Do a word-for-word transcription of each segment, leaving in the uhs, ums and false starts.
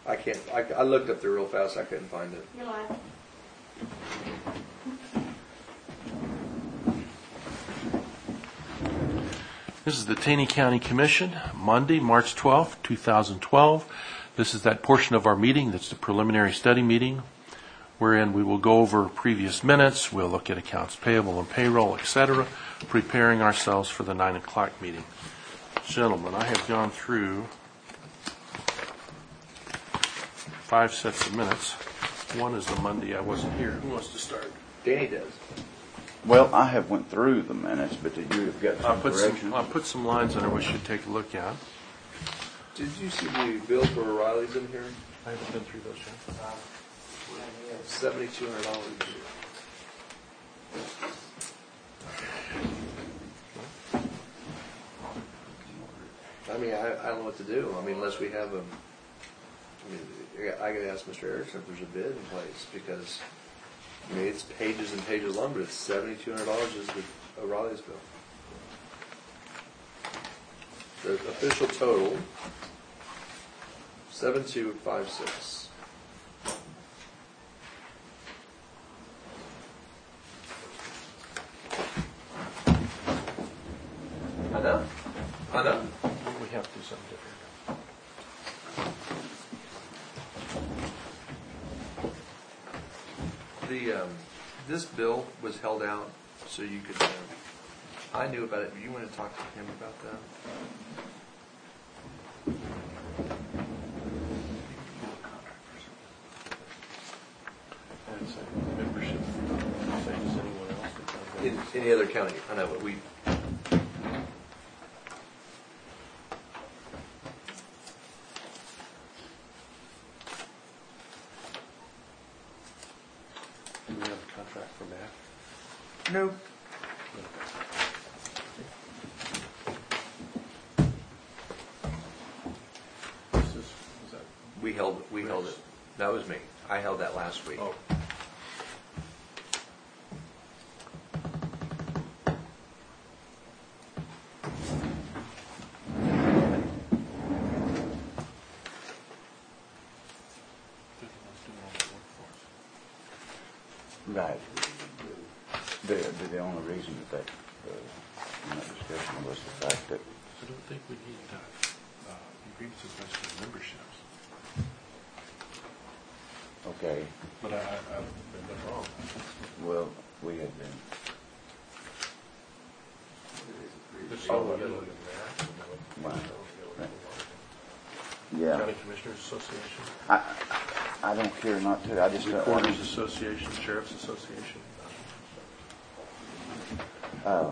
I can't, I, I looked up there real fast, I couldn't find it. You're live. This is the Taney County Commission, Monday, March twelfth, two thousand twelve. This is that portion of our meeting that's the preliminary study meeting, wherein we will go over previous minutes, we'll look at accounts payable and payroll, et cetera, preparing ourselves for the nine o'clock meeting. Gentlemen, I have gone through five sets of minutes. One is the Monday I wasn't here. Who wants to start? Danny does. Well, I have went through the minutes, but did you have got I'll some put corrections? some, I'll put some lines in there we should take a look at. Did you see the bill for O'Reilly's in here? I haven't been through those yet. Seventy-two hundred dollars. I mean, I, I don't know what to do. I mean, unless we have a, I mean, I gotta ask Mister Erickson if there's a bid in place, because, I mean, it's pages and pages long, but it's seventy-two hundred dollars is the O'Reilly's bill. The official total, seven two five six. I know. I know. We have to do something different. The, um, this bill was held out so you could, uh, I knew about it, but you want to talk to him about that? And so, membership, same as anyone else that does that. In any other county, I know, but we, Do we have a contract for that? no. This is, is that? We held, we held it. That was me. I held that last week. Oh. Right. The, the, the only reason that that, uh, in that discussion was the fact that, I don't think we need uh, uh, grievances based on memberships, okay, but I, I, I've been wrong. well, we had been, Oh, we gotta look at that. Wow. yeah, County Commissioners Association, I, I I don't care not to, I just, uh, Recorders Association, Sheriff's Association. uh,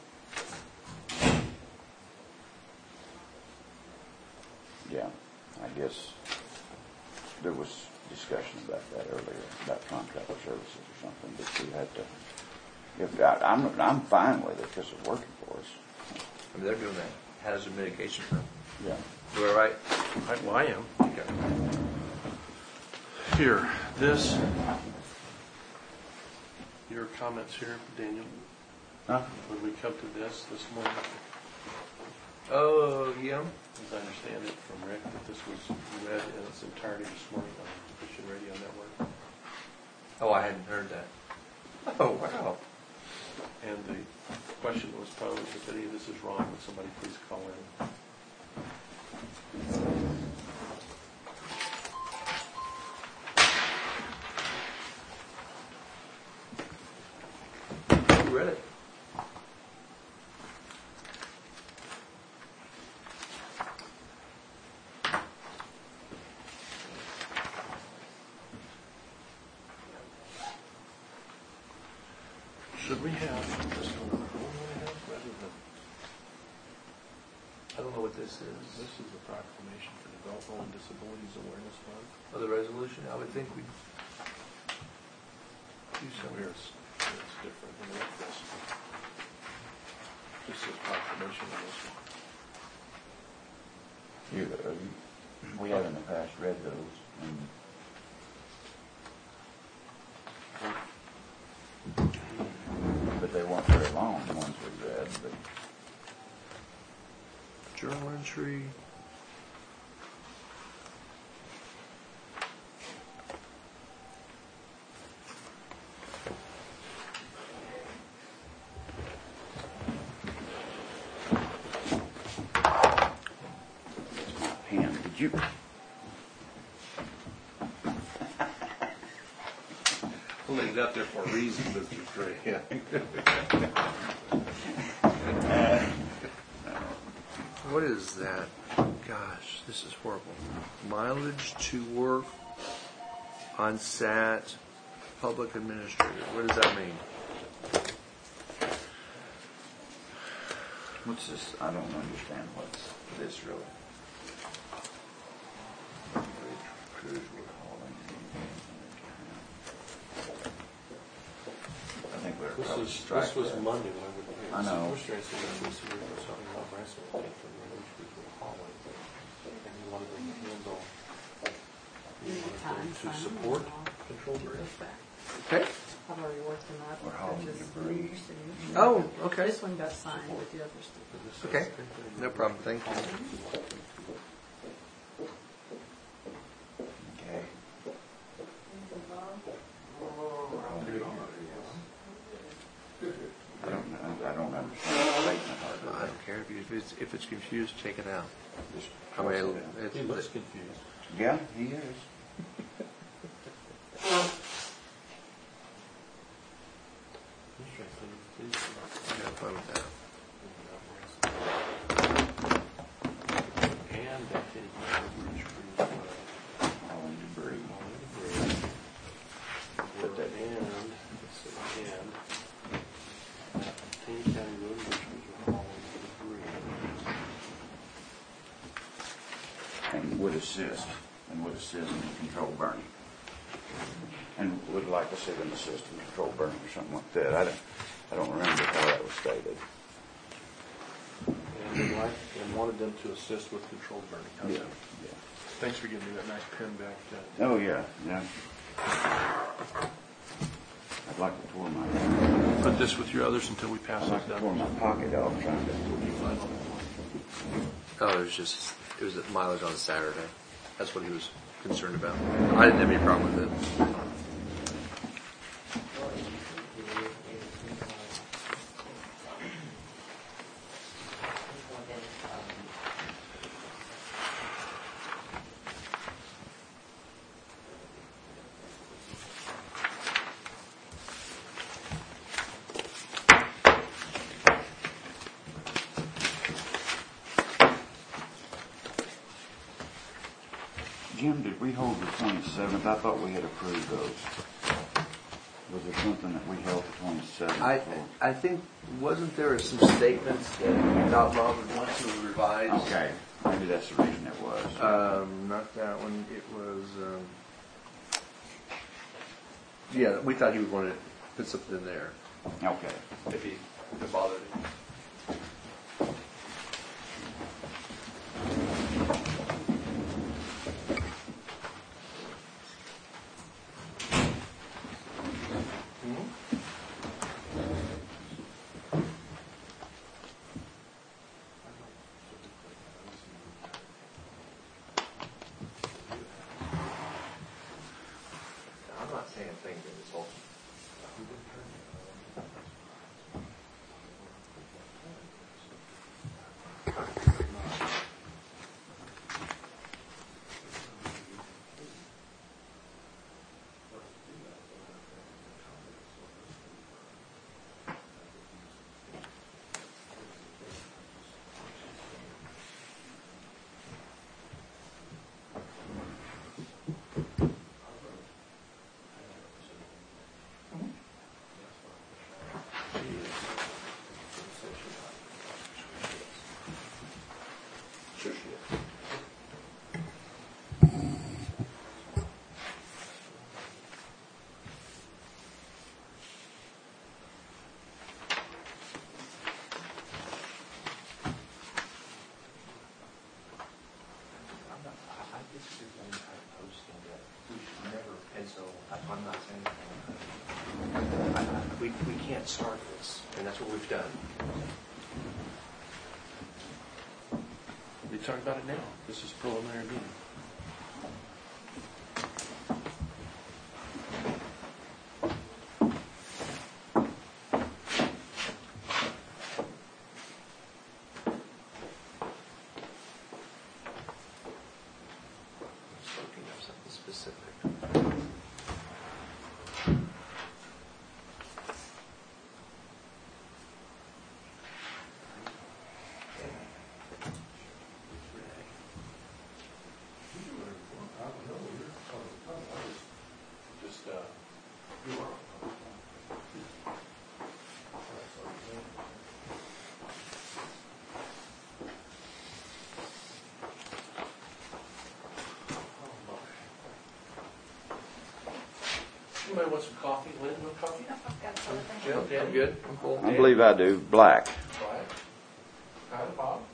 yeah, I guess there was discussion about that earlier, about contractor services or something, but we had to, if, I, I'm, I'm fine with it because it's working for us. I mean, they're doing that hazard mitigation firm. Yeah. You all right? I, well, I am. Okay. Here, this, your comments here, Daniel, Huh? when we come to this this morning, Oh, yeah. as I understand it from Rick, that this was read in its entirety this morning on the Christian Radio Network. Oh, I hadn't heard that. Oh, wow. And the question was posed, if any of this is wrong, would somebody please call in? You read it. Should we have this one? What do we have rather than, I don't know what this is. this is a proclamation for Developmental and Disabilities Awareness Month. Oh, the resolution? I would think we'd do So something. here it's, it's different than what this. This is proclamation on this one. You, uh, we have in the past read those, and but they weren't very long, the ones we read, but Journal entry. pen. Did you? I laid it out there for a reason, Mister Trey. Yeah. What is that? Gosh, this is horrible. Mileage to work on sat public administrator. What does that mean? What's this? I don't understand what's this really. Crews were hauling. I think we're This probably was, strike this was that. Monday when we were here. I know. Mister Trey said that was something about Branson came from the Ridge Crews were hauling. And he wanted them to handle, he wanted them to support control burn. Okay. I've already worked them up. We're hauling Just debris. your signature. Oh, okay. This one got signed with the others. Okay. No problem. Thank you. Okay. I don't, know- I don't understand the statement hardly. I don't care if, you, if it's if it's confused, take it out. Just I mean, cross it out. it's, He looks confused. Yeah, he is. Mister Trey said, please. I got fun with that. And that did Ridge Crews were Hauling debris. hauling debris. Put that in. And, let's see, and that Taney County Road Ridge Crews were hauling debris. And would assist, and would assist in control burning. And would like to sit in assist in control burning or something like that. I don't, I don't remember how that was stated. And would like, and wanted them to assist with controlled burning. How's Yeah, that? yeah. Thanks for giving me that nice pen back. uh, Oh, yeah, yeah. I'd like to tore my, Put this with your others until we pass I'd this like to down. tore my pocket off trying to. Oh, it was just it was mileage on Saturday. That's what he was concerned about. I didn't have any problem with it. Jim, did we hold the twenty-seventh? I thought we had approved those. Was there something that we held the twenty-seventh I for? I think wasn't there some statements that you thought Bob would want to revise? Okay, maybe that's the reason it was. Um, not that one. It was. Um, yeah, we thought he would want to put something in there Okay. if he if it bothered him. I'm not saying a thing that is whole. Sure she is. I'm not, I, I disagree with any kind of posting that we should never, and so I, I'm not saying anything. I, I, we, we can't start this, and that's what we've done. We talk about it now. This is preliminary meeting. Somebody want some coffee? Lynn, want coffee? Jim, I'm good. I'm full. I believe I do. Black. Quiet. Kind of Bob.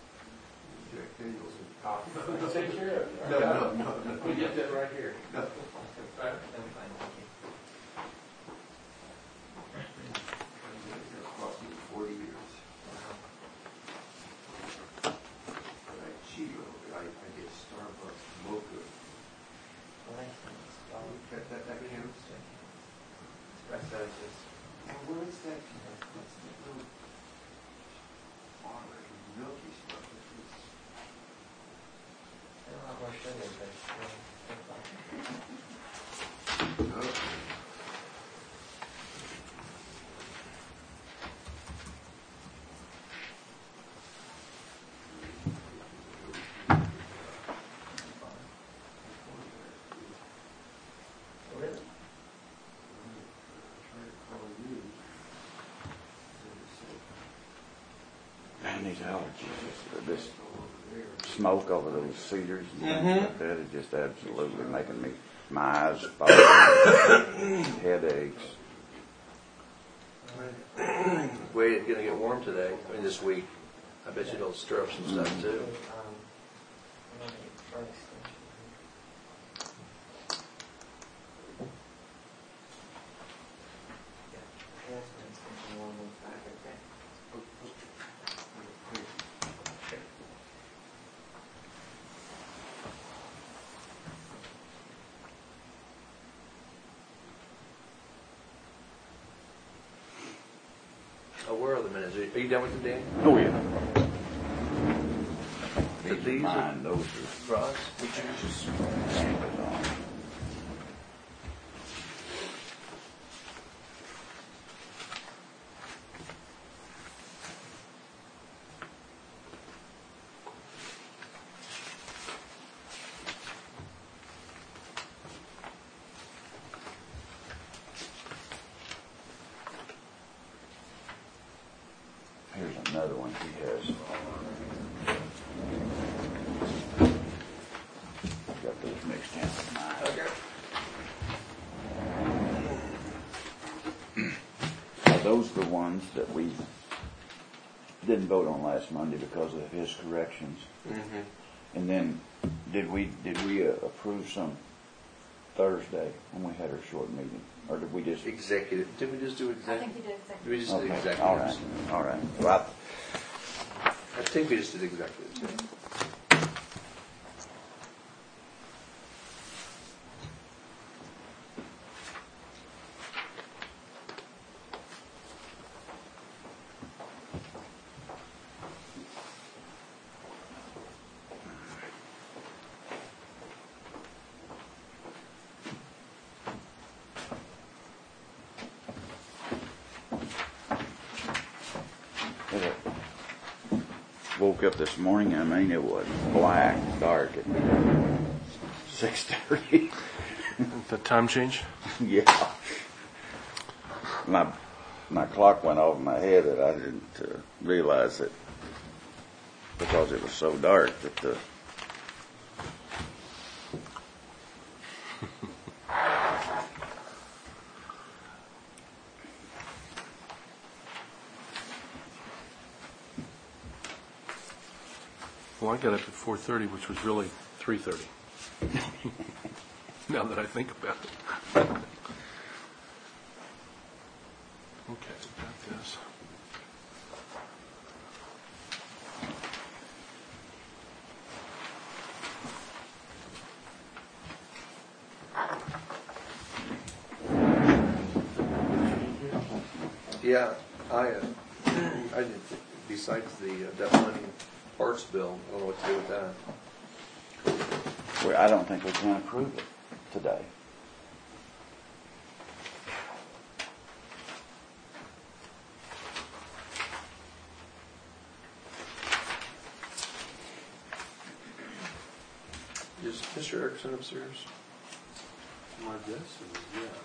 Coffee. Take care of it. No, no, no, no. We get that right here. Right. Forty years. I cheat over it. I, I get Starbucks mocha. That, that, that counts? Now, where is that? What's the little water, milky stuff? It's, okay. Man, these allergies, this smoke over those cedars and things like that is just absolutely making me, my eyes foggy, headaches. Wait, it's gonna get warm today, I mean this week. I bet you it'll stir up some stuff too. Oh, where are the minutes? Are you- Are you done with them, Dan? Oh, yeah. So These are these are- mine, those are Ross, would you just, stamped on. Here's another one he has. Got those mixed in with mine. okay. Are those the ones that we didn't vote on last Monday because of his corrections? Mm-hmm. And then, did we, did we uh, approve some Thursday when we had our short meeting? Or did we just? Executive, did we just do I executive? think you did Did we exactly. just do Okay, executives? all right, all right. Well, I think we just did executives. yeah. I woke up this morning, I mean, it was black, dark at six thirty. The time change? Yeah. My, my clock went off in my head that I didn't uh, realize that because it was so dark that the Well, I got up at four thirty, which was really three thirty. Now that I think about it. Okay, got this. Yeah, I, uh, I didn't, besides the uh, debt funding parts bill, I don't know what to do with that. well, I don't think we can approve it today. Is Mister Erickson upstairs? My guess is yes.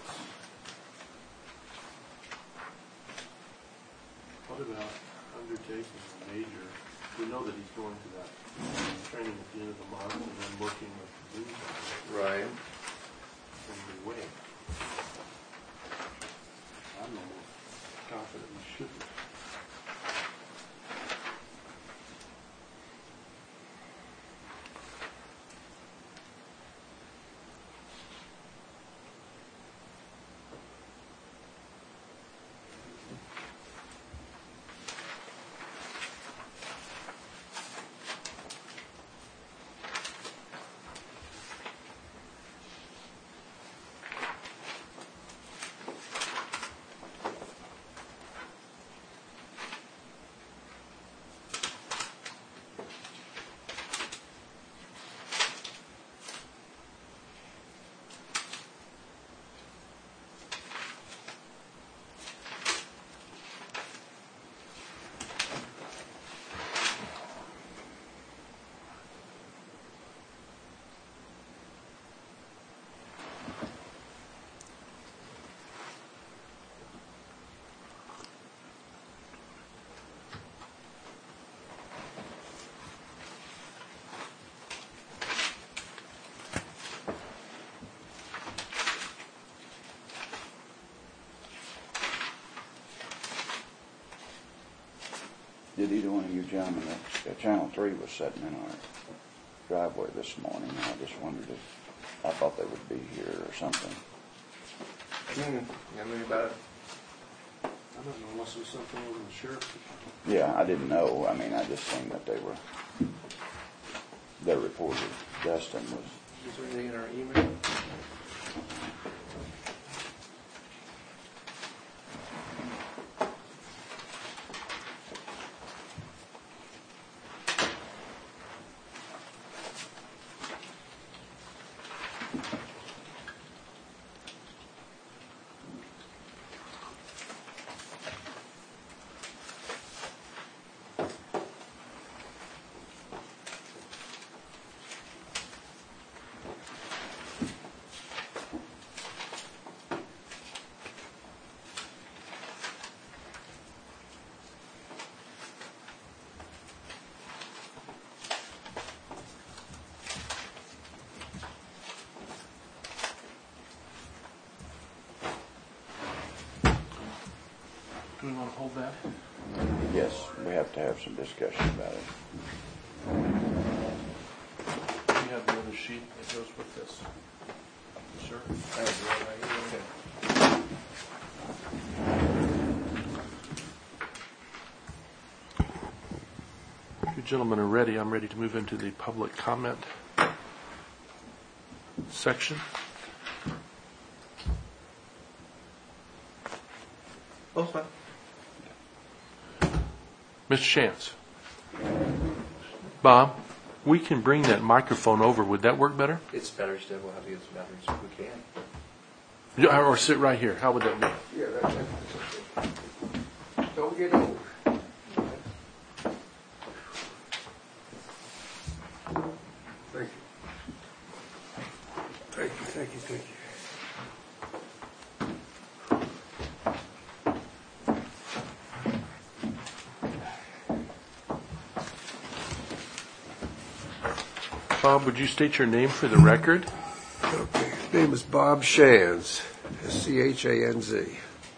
What about undertaking a major, we know that he's going to that training at the end of the month and then working with the Zoom guys Right. in the way. did either one of you gentlemen, uh, Channel three was sitting in our driveway this morning, and I just wondered if, I thought they would be here or something. Hmm, I mean, about it. I don't know unless it was something over the sheriff's. Yeah, I didn't know. I mean, I just seen that they were, their reporter, Dustin, was, Is there anything in our email? Do we want to hold that? yes, we have to have some discussion about it. We have the other sheet that goes with this. Sure. I have it right here. Okay. If you gentlemen are ready, I'm ready to move into the public comment section. Oh, fine. Mister Chance. Bob, we can bring that microphone over. Would that work better? It's better still. We'll have to get some batteries if we can. Yeah, or sit right here. How would that be? Yeah, that's it. Don't get old. Thank you. Thank you, thank you, thank you. Bob, would you state your name for the record? Okay, his name is Bob Shanz, S C H A N Z.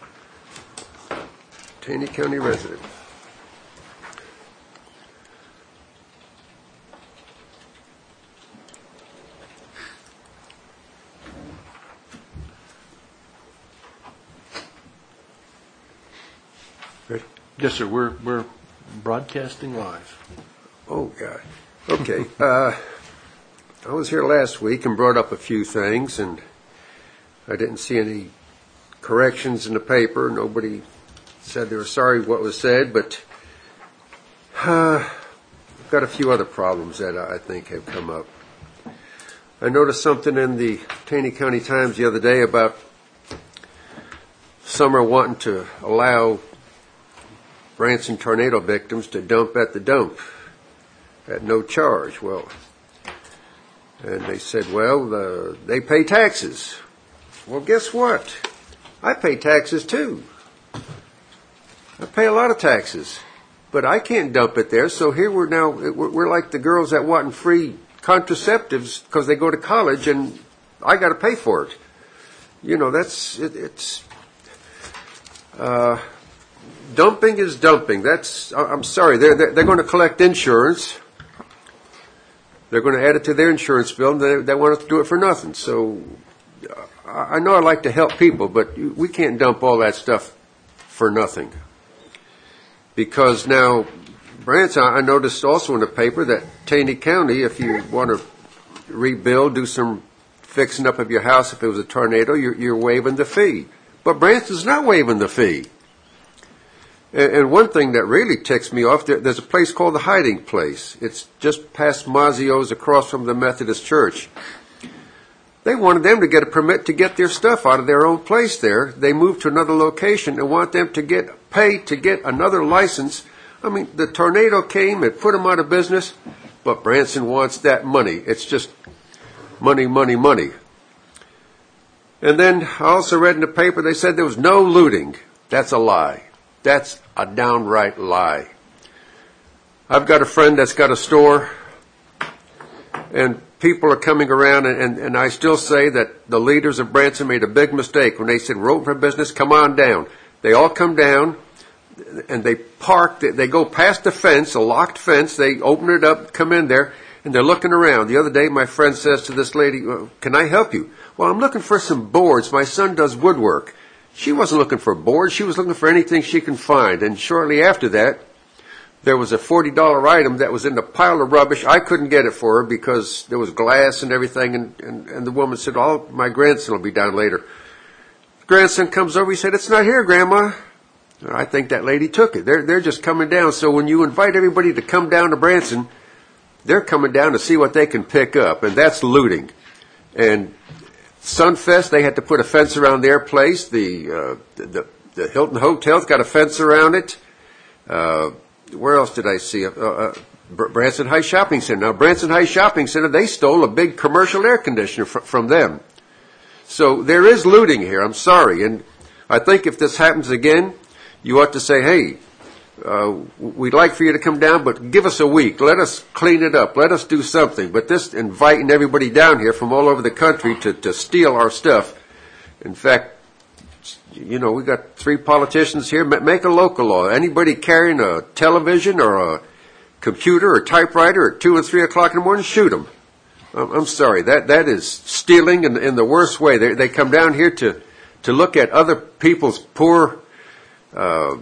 Taney County resident. Ready? Yes, sir. We're we're broadcasting live. Oh, God. Okay. Uh, I was here last week and brought up a few things, and I didn't see any corrections in the paper. Nobody said they were sorry what was said, but uh, I've got a few other problems that I think have come up. I noticed something in the Taney County Times the other day about some are wanting to allow Branson tornado victims to dump at the dump at no charge. Well, and they said, well, uh, they pay taxes. Well, guess what? I pay taxes too. I pay a lot of taxes, but I can't dump it there. So here we're now, we're, we're like the girls that want free contraceptives because they go to college, and I got to pay for it. You know, that's it, it's. Uh, dumping is dumping. That's. I'm sorry. They're they're, they're going to collect insurance. They're going to add it to their insurance bill, and they, they want us to do it for nothing. So uh, I know I like to help people, but we can't dump all that stuff for nothing. Because now, Branson, I noticed also in the paper that Taney County, if you want to rebuild, do some fixing up of your house, if it was a tornado, you're, you're waiving the fee. But Branson's not waiving the fee. And, and one thing that really ticks me off, there, there's a place called the Hiding Place. It's just past Mazzio's, across from the Methodist Church. They wanted them to get a permit to get their stuff out of their own place there. They moved to another location and want them to get paid to get another license. I mean, the tornado came and put them out of business, but Branson wants that money. It's just money, money, money. And then I also read in the paper they said there was no looting. That's a lie. That's a downright lie. I've got a friend that's got a store, and people are coming around, and, and, and I still say that the leaders of Branson made a big mistake when they said, we're open for business, come on down. They all come down. and they park, they go past the fence, a locked fence, they open it up, come in there, and they're looking around. The other day, my friend says to this lady, well, can I help you? Well, I'm looking for some boards. My son does woodwork. She wasn't looking for boards. She was looking for anything she can find. And shortly after that, there was a forty dollar item that was in a pile of rubbish. I couldn't get it for her because there was glass and everything. And, and, and the woman said, oh, my grandson will be down later. The grandson comes over. He said, it's not here, Grandma. I think that lady took it. They're, they're just coming down. So when you invite everybody to come down to Branson, they're coming down to see what they can pick up. And that's looting. And Sunfest, they had to put a fence around their place. The, uh, the, the Hilton Hotel's got a fence around it. Uh, where else did I see? Uh, uh, Branson High Shopping Center. Now, Branson High Shopping Center, they stole a big commercial air conditioner fr- from them. So there is looting here. I'm sorry. And I think if this happens again, you ought to say, hey, uh, we'd like for you to come down, but give us a week. Let us clean it up. Let us do something. But this inviting everybody down here from all over the country to, to steal our stuff. In fact, you know, we got three politicians here. Make a local law. Anybody carrying a television or a computer or typewriter at two and three o'clock in the morning, shoot them. I'm sorry. That that is stealing in, in the worst way. They, they come down here to, to look at other people's poor. Uh,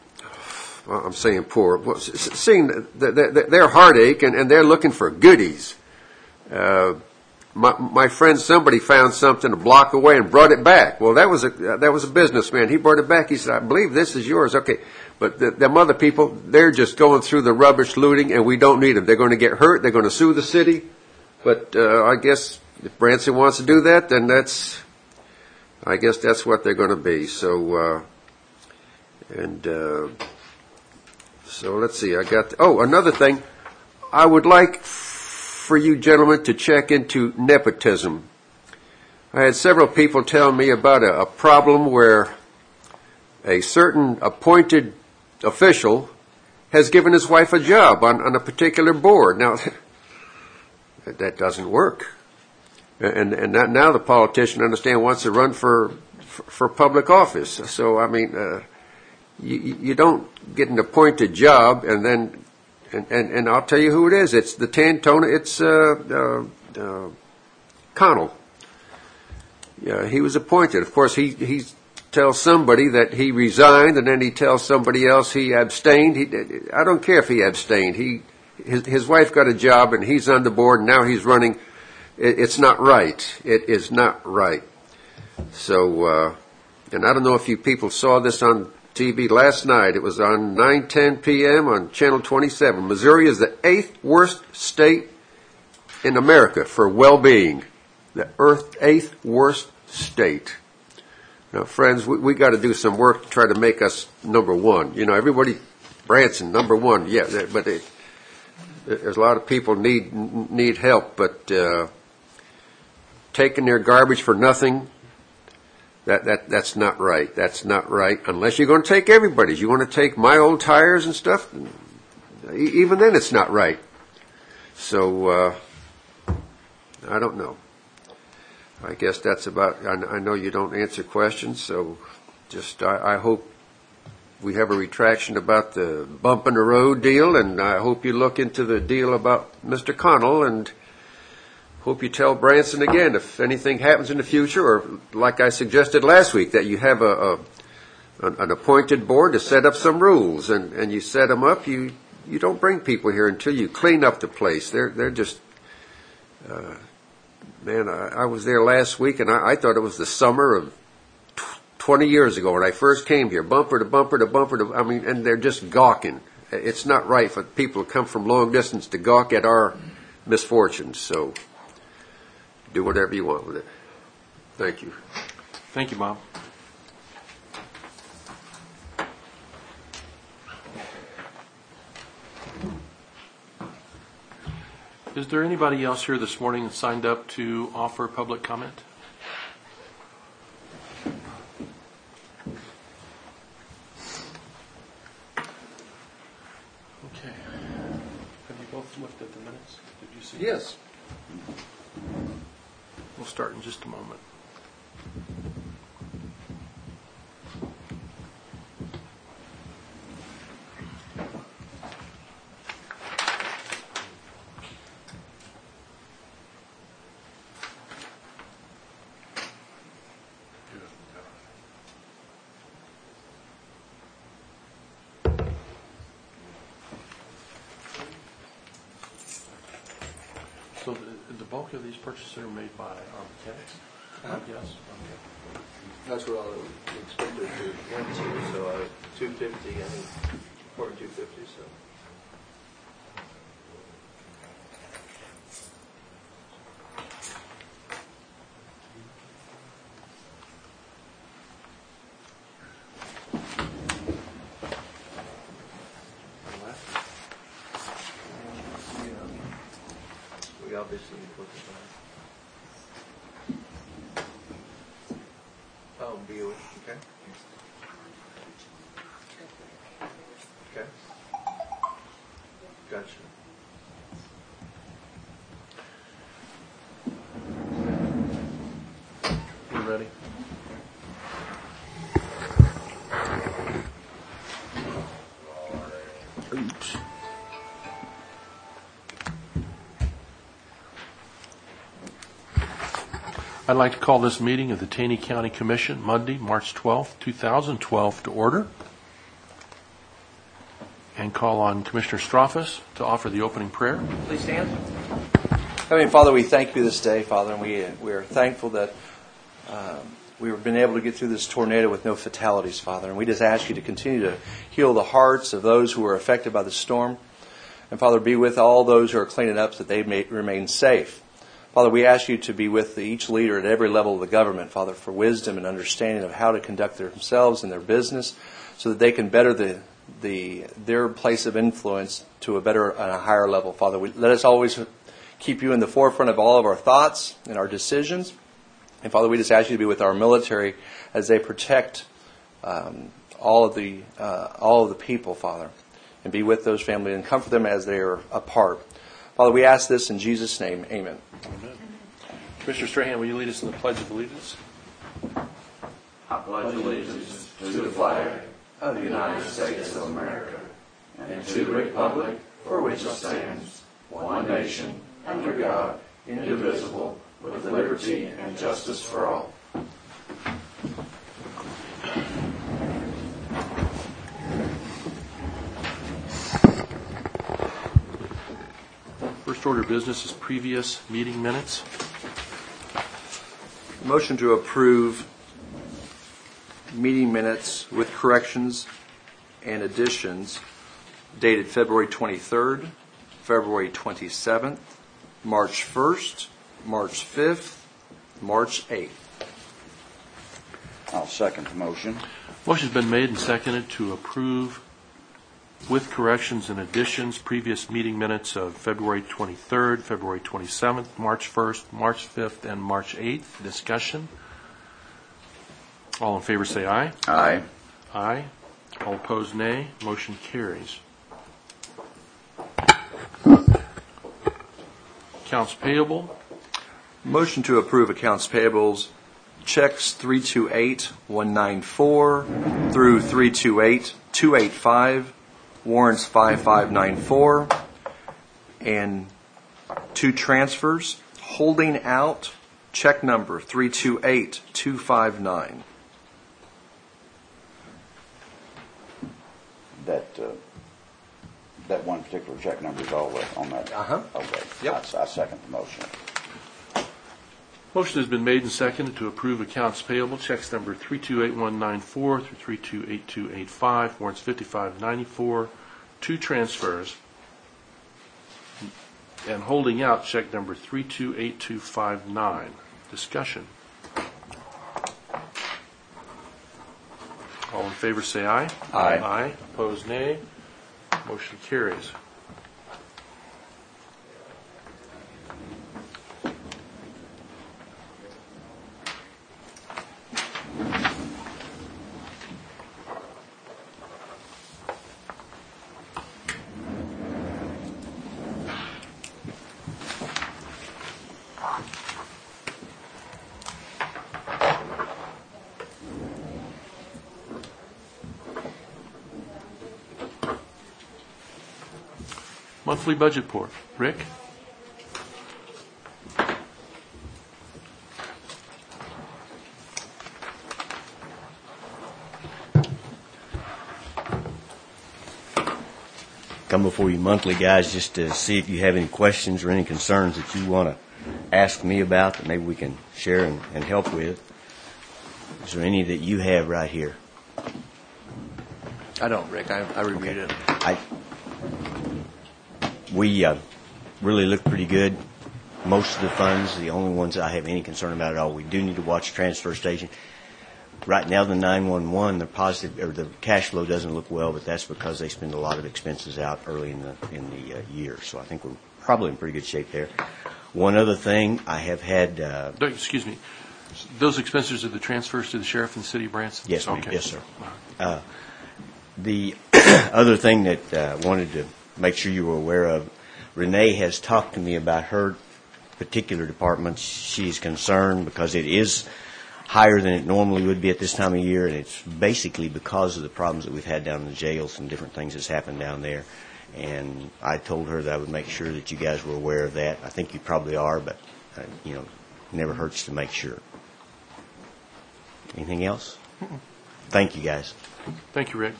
I'm saying poor. Seeing their heartache and, and they're looking for goodies. Uh, My, my friend, somebody found something a block away and brought it back. Well, that was a that was a businessman. He brought it back. He said, "I believe this is yours." Okay, but the, them other people, they're just going through the rubbish, looting, and we don't need them. They're going to get hurt. They're going to sue the city. But uh, I guess if Branson wants to do that, then that's, I guess that's what they're going to be. So, uh, and uh, so let's see. I got oh another thing. I would like for you gentlemen to check into nepotism. I had several people tell me about a, a problem where a certain appointed official has given his wife a job on, on a particular board. Now, that doesn't work. And, and now the politician, understand, wants to run for, for, for public office. So, I mean, uh, you, you don't get an appointed job and then And, and, and I'll tell you who it is. It's the Tantona. It's uh, uh, uh, Connell. Yeah, he was appointed. Of course, he he tells somebody that he resigned, and then he tells somebody else he abstained. He, I don't care if he abstained. He his his wife got a job, and he's on the board. And now he's running. It, it's not right. It is not right. So, uh, and I don't know if you people saw this on T V last night. It was on nine ten p.m. on Channel twenty-seven. Missouri is the eighth worst state in America for well-being. The earth eighth worst state. Now, friends, we, we got to do some work to try to make us number one. You know, everybody, Branson, number one. Yeah, but it, there's a lot of people need need help. But uh, taking their garbage for nothing. That, that that's not right. That's not right. Unless you're going to take everybody's. You want to take my old tires and stuff? Even then it's not right. So, uh, I don't know. I guess that's about, I, I know you don't answer questions, so just, I, I hope we have a retraction about the bump in the road deal, and I hope you look into the deal about Mister Connell, and hope you tell Branson again if anything happens in the future, or like I suggested last week, that you have a, a an appointed board to set up some rules, and, and you set them up. You you don't bring people here until you clean up the place. They're they're just uh, man. I, I was there last week, and I, I thought it was the summer of twenty years ago when I first came here, bumper to bumper to bumper to. I mean, and they're just gawking. It's not right for people to come from long distance to gawk at our misfortunes. So. Do whatever you want with it. Thank you. Thank you, Bob. Is there anybody else here this morning that signed up to offer public comment? Okay. Have you both looked at the minutes? Did you see? Yes. We'll start in just a moment. The bulk of these purchases are made by our mechanics, I guess. Okay. That's what I expected to went to, so uh, two fifty, I think, or two fifty, so. We obviously need to look at that. Oh, B O E, okay. Okay. Gotcha. You ready? Oops. I'd like to call this meeting of the Taney County Commission Monday, March twelfth, two thousand twelve to order, and call on Commissioner Straffus to offer the opening prayer. Please stand. Heavenly Father, we thank you this day, Father, and we we are thankful that um, we've been able to get through this tornado with no fatalities, Father. And we just ask you to continue to heal the hearts of those who were affected by the storm. And Father, be with all those who are cleaning up so that they may remain safe. Father, we ask you to be with each leader at every level of the government, Father, for wisdom and understanding of how to conduct themselves and their business so that they can better the the their place of influence to a better and a higher level. Father, we, let us always keep you in the forefront of all of our thoughts and our decisions. And Father, we just ask you to be with our military as they protect um, all of the uh, all of the people, Father, and be with those families and comfort them as they are apart. Father, we ask this in Jesus' name. Amen. Amen. Commissioner Strahan, will you lead us in the Pledge of Allegiance? I pledge allegiance to the flag of the United States of America and to the republic for which it stands, one nation, under God, indivisible, with liberty and justice for all. First order of business is previous meeting minutes. Motion to approve meeting minutes with corrections and additions dated February twenty-third, February twenty-seventh, March first, March fifth, March eighth. I'll second the motion. Motion's been made and seconded to approve with corrections and additions previous meeting minutes of February twenty-third, February twenty-seventh, March first, March fifth, and March eighth. Discussion. All in favor say aye. Aye. Aye. All opposed, nay. Motion carries. Accounts payable. Motion to approve accounts payables, checks three two eight one nine four through three two eight two eight five, warrants five five nine four, and two transfers, holding out check number three two eight two five nine. That, uh, that one particular check number is all right on that? Uh-huh. Okay. Yep. I I second the motion. Motion has been made and seconded to approve accounts payable, checks number three two eight one nine four through three two eight two eight five, warrants fifty-five ninety-four, two transfers, and holding out check number three two eight two five nine. Discussion. All in favor say aye. Aye. Aye. Opposed, nay. Motion carries. Monthly budget report. Rick? Come before you monthly, guys, just to see if you have any questions or any concerns that you want to asked me about that maybe we can share and, and help with? Is there any that you have right here? I don't, Rick. I, I reviewed it. I, we uh, really look pretty good. Most of the funds, the only ones I have any concern about at all, we do need to watch the transfer station. Right now, the nine one one, the positive or the cash flow doesn't look well, but that's because they spend a lot of expenses out early in the in the uh, year. So I think we're probably in pretty good shape there. One other thing, I have had. Uh, Excuse me. Those expenses are the transfers to the sheriff and the city of Branson? Yes, ma'am. Okay. Yes, sir. Uh, the other thing that I uh, wanted to make sure you were aware of, Renee has talked to me about her particular department. She's concerned because it is higher than it normally would be at this time of year, and it's basically because of the problems that we've had down in the jails and different things that's happened down there. And I told her that I would make sure that you guys were aware of that. I think you probably are, but, uh, you know, never hurts to make sure. Anything else? Thank you, guys. Thank you, Rick.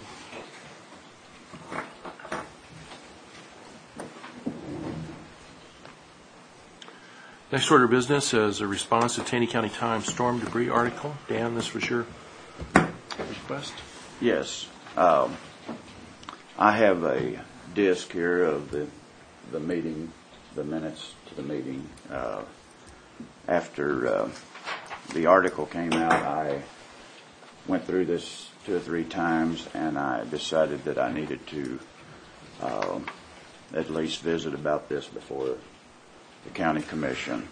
Next order of business is a response to Taney County Times storm debris article. Dan, this was your request? Yes. Um, I have a disc here of the the meeting, the minutes to the meeting. Uh, after uh, the article came out, I went through this two or three times, and I decided that I needed to uh, at least visit about this before the county commission.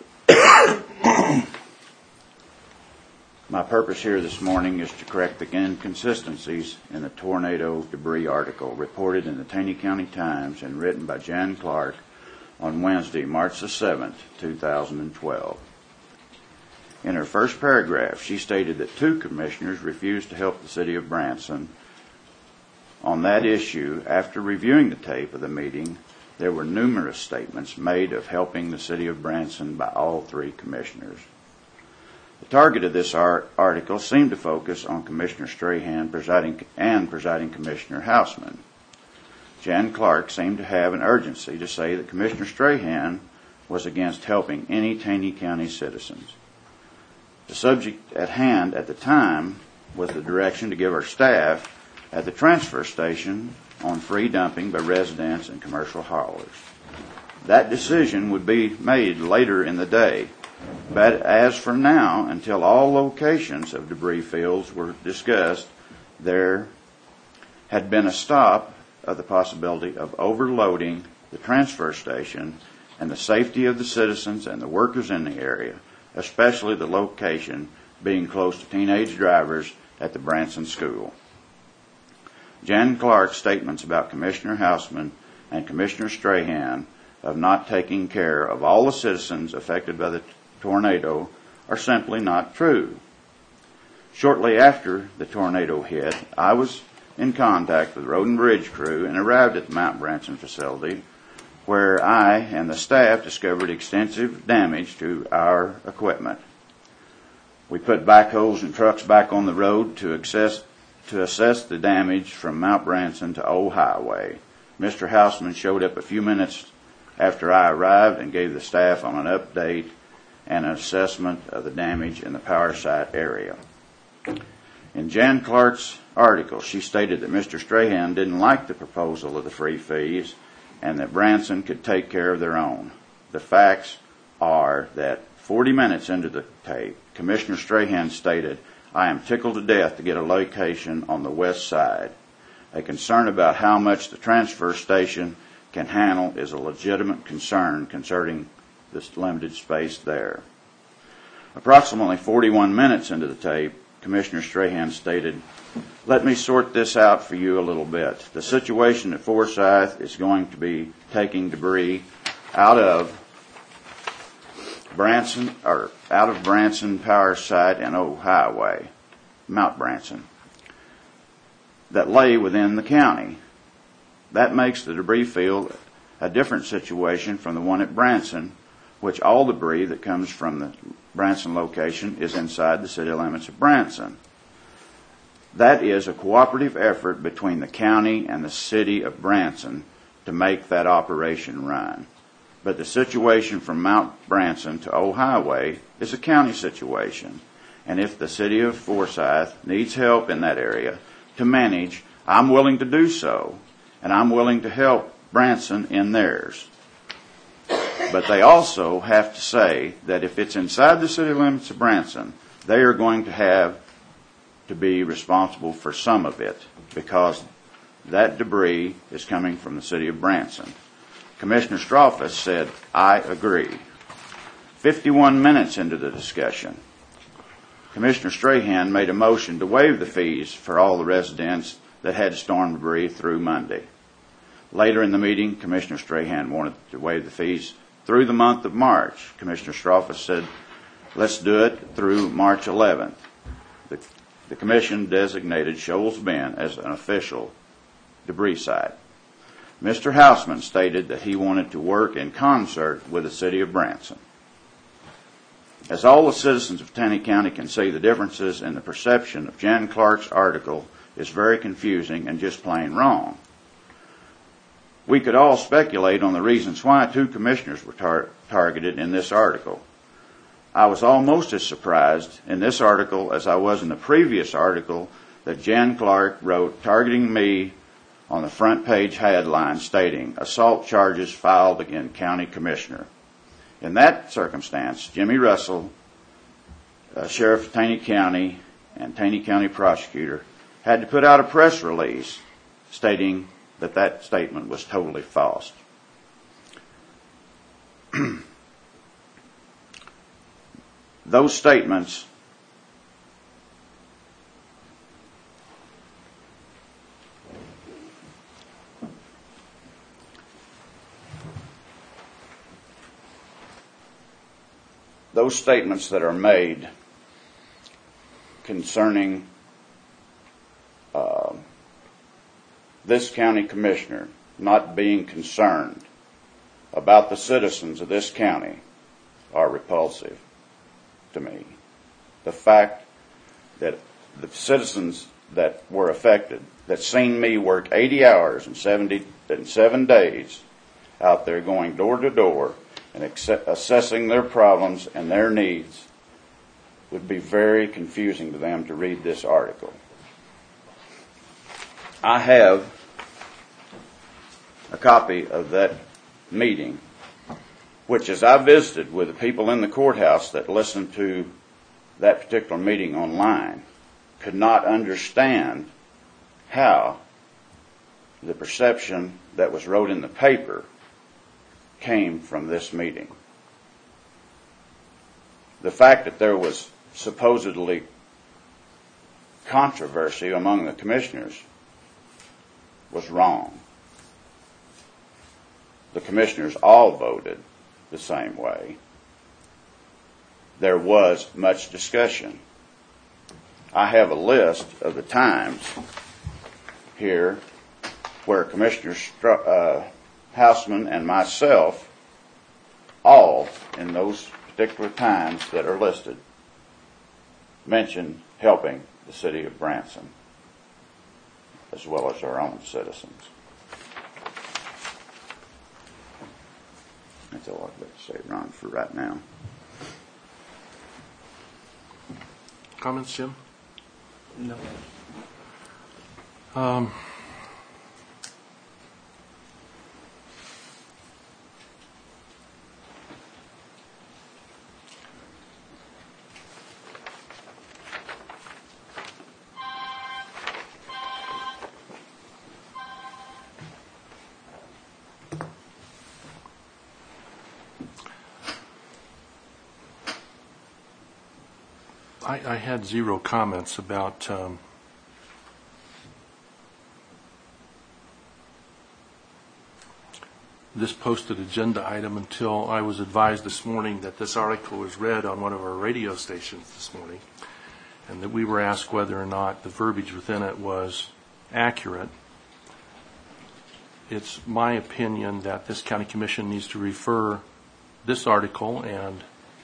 My purpose here this morning is to correct the inconsistencies in the tornado debris article reported in the Taney County Times and written by Jan Clark on Wednesday, March the seventh, two thousand twelve. In her first paragraph, she stated that two commissioners refused to help the city of Branson. On that issue, after reviewing the tape of the meeting, there were numerous statements made of helping the city of Branson by all three commissioners. The target of this art article seemed to focus on Commissioner Strahan presiding, and presiding Commissioner Houseman. Jan Clark seemed to have an urgency to say that Commissioner Strahan was against helping any Taney County citizens. The subject at hand at the time was the direction to give our staff at the transfer station on free dumping by residents and commercial haulers. That decision would be made later in the day, but as for now, until all locations of debris fields were discussed, there had been a stop of the possibility of overloading the transfer station and the safety of the citizens and the workers in the area, especially the location being close to teenage drivers at the Branson School. Jan Clark's statements about Commissioner Houseman and Commissioner Strahan of not taking care of all the citizens affected by the tornado are simply not true. Shortly after the tornado hit, I was in contact with the Road and Bridge crew and arrived at the Mount Branson facility, where I and the staff discovered extensive damage to our equipment. We put backhoes and trucks back on the road to access to assess the damage from Mount Branson to Old Highway. Mister Houseman showed up a few minutes after I arrived and gave the staff on an update and an assessment of the damage in the power site area. In Jan Clark's article, she stated that Mister Strahan didn't like the proposal of the free fees and that Branson could take care of their own. The facts are that forty minutes into the tape, Commissioner Strahan stated, "I am tickled to death to get a location on the west side. A concern about how much the transfer station can handle is a legitimate concern concerning this limited space there." Approximately forty-one minutes into the tape, Commissioner Strahan stated, "Let me sort this out for you a little bit. The situation at Forsyth is going to be taking debris out of Branson or out of Branson Power Site and Old Highway, Mount Branson, that lay within the county. That makes the debris field a different situation from the one at Branson, which all debris that comes from the Branson location is inside the city limits of Branson. That is a cooperative effort between the county and the city of Branson to make that operation run. but the situation from Mount Branson to Old Highway is a county situation. And if the city of Forsyth needs help in that area to manage, I'm willing to do so, and I'm willing to help Branson in theirs. But they also have to say that if it's inside the city limits of Branson, they are going to have to be responsible for some of it, because that debris is coming from the city of Branson. Commissioner Strophes said, I agree. fifty-one minutes into the discussion, Commissioner Strahan made a motion to waive the fees for all the residents that had storm debris through Monday. Later in the meeting, Commissioner Strahan wanted to waive the fees through the month of March. Commissioner Strophes said, let's do it through March eleventh. The, the commission designated Shoals Bend as an official debris site. Mister Hausman stated that he wanted to work in concert with the city of Branson. As all the citizens of Taney County can see, the differences in the perception of Jan Clark's article is very confusing and just plain wrong. We could all speculate on the reasons why two commissioners were tar- targeted in this article. I was almost as surprised in this article as I was in the previous article that Jan Clark wrote targeting me on the front page headline stating, assault charges filed against county commissioner. In that circumstance, Jimmy Russell, uh, Sheriff of Taney County, and Taney County prosecutor had to put out a press release stating that that statement was totally false. Those statements those statements that are made concerning uh, this county commissioner not being concerned about the citizens of this county are repulsive to me. The fact that the citizens that were affected, that seen me work eighty hours and seventy and seven days out there going door to door and accept, assessing their problems and their needs, would be very confusing to them to read this article. I have a copy of that meeting, which as I visited with the people in the courthouse that listened to that particular meeting online, could not understand how the perception that was wrote in the paper came from this meeting. The fact that there was supposedly controversy among the commissioners was wrong. The commissioners all voted the same way. There was much discussion. I have a list of the times here where Commissioner Str- uh, Hausman and myself, all in those particular times that are listed, mentioned helping the city of Branson, as well as our own citizens. That's all I've got to say, Ron, for right now. Comments, Jim? No. Um, I, I had zero comments about um, this posted agenda item until I was advised this morning that this article was read on one of our radio stations this morning, and that we were asked whether or not the verbiage within it was accurate. It's my opinion that this county commission needs to refer this article and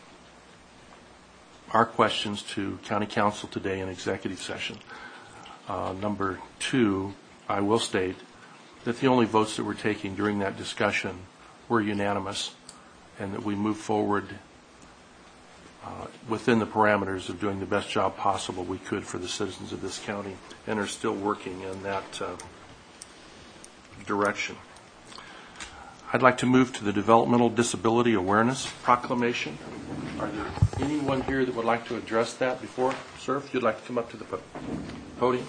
our questions to county council today in executive session. Uh, number two, I will state that the only votes that were taken during that discussion were unanimous and that we move forward uh, within the parameters of doing the best job possible we could for the citizens of this county, and are still working in that uh, direction. I'd like to move to the Developmental Disability Awareness Proclamation. Are there anyone here that would like to address that before? Sir, if you'd like to come up to the po- podium.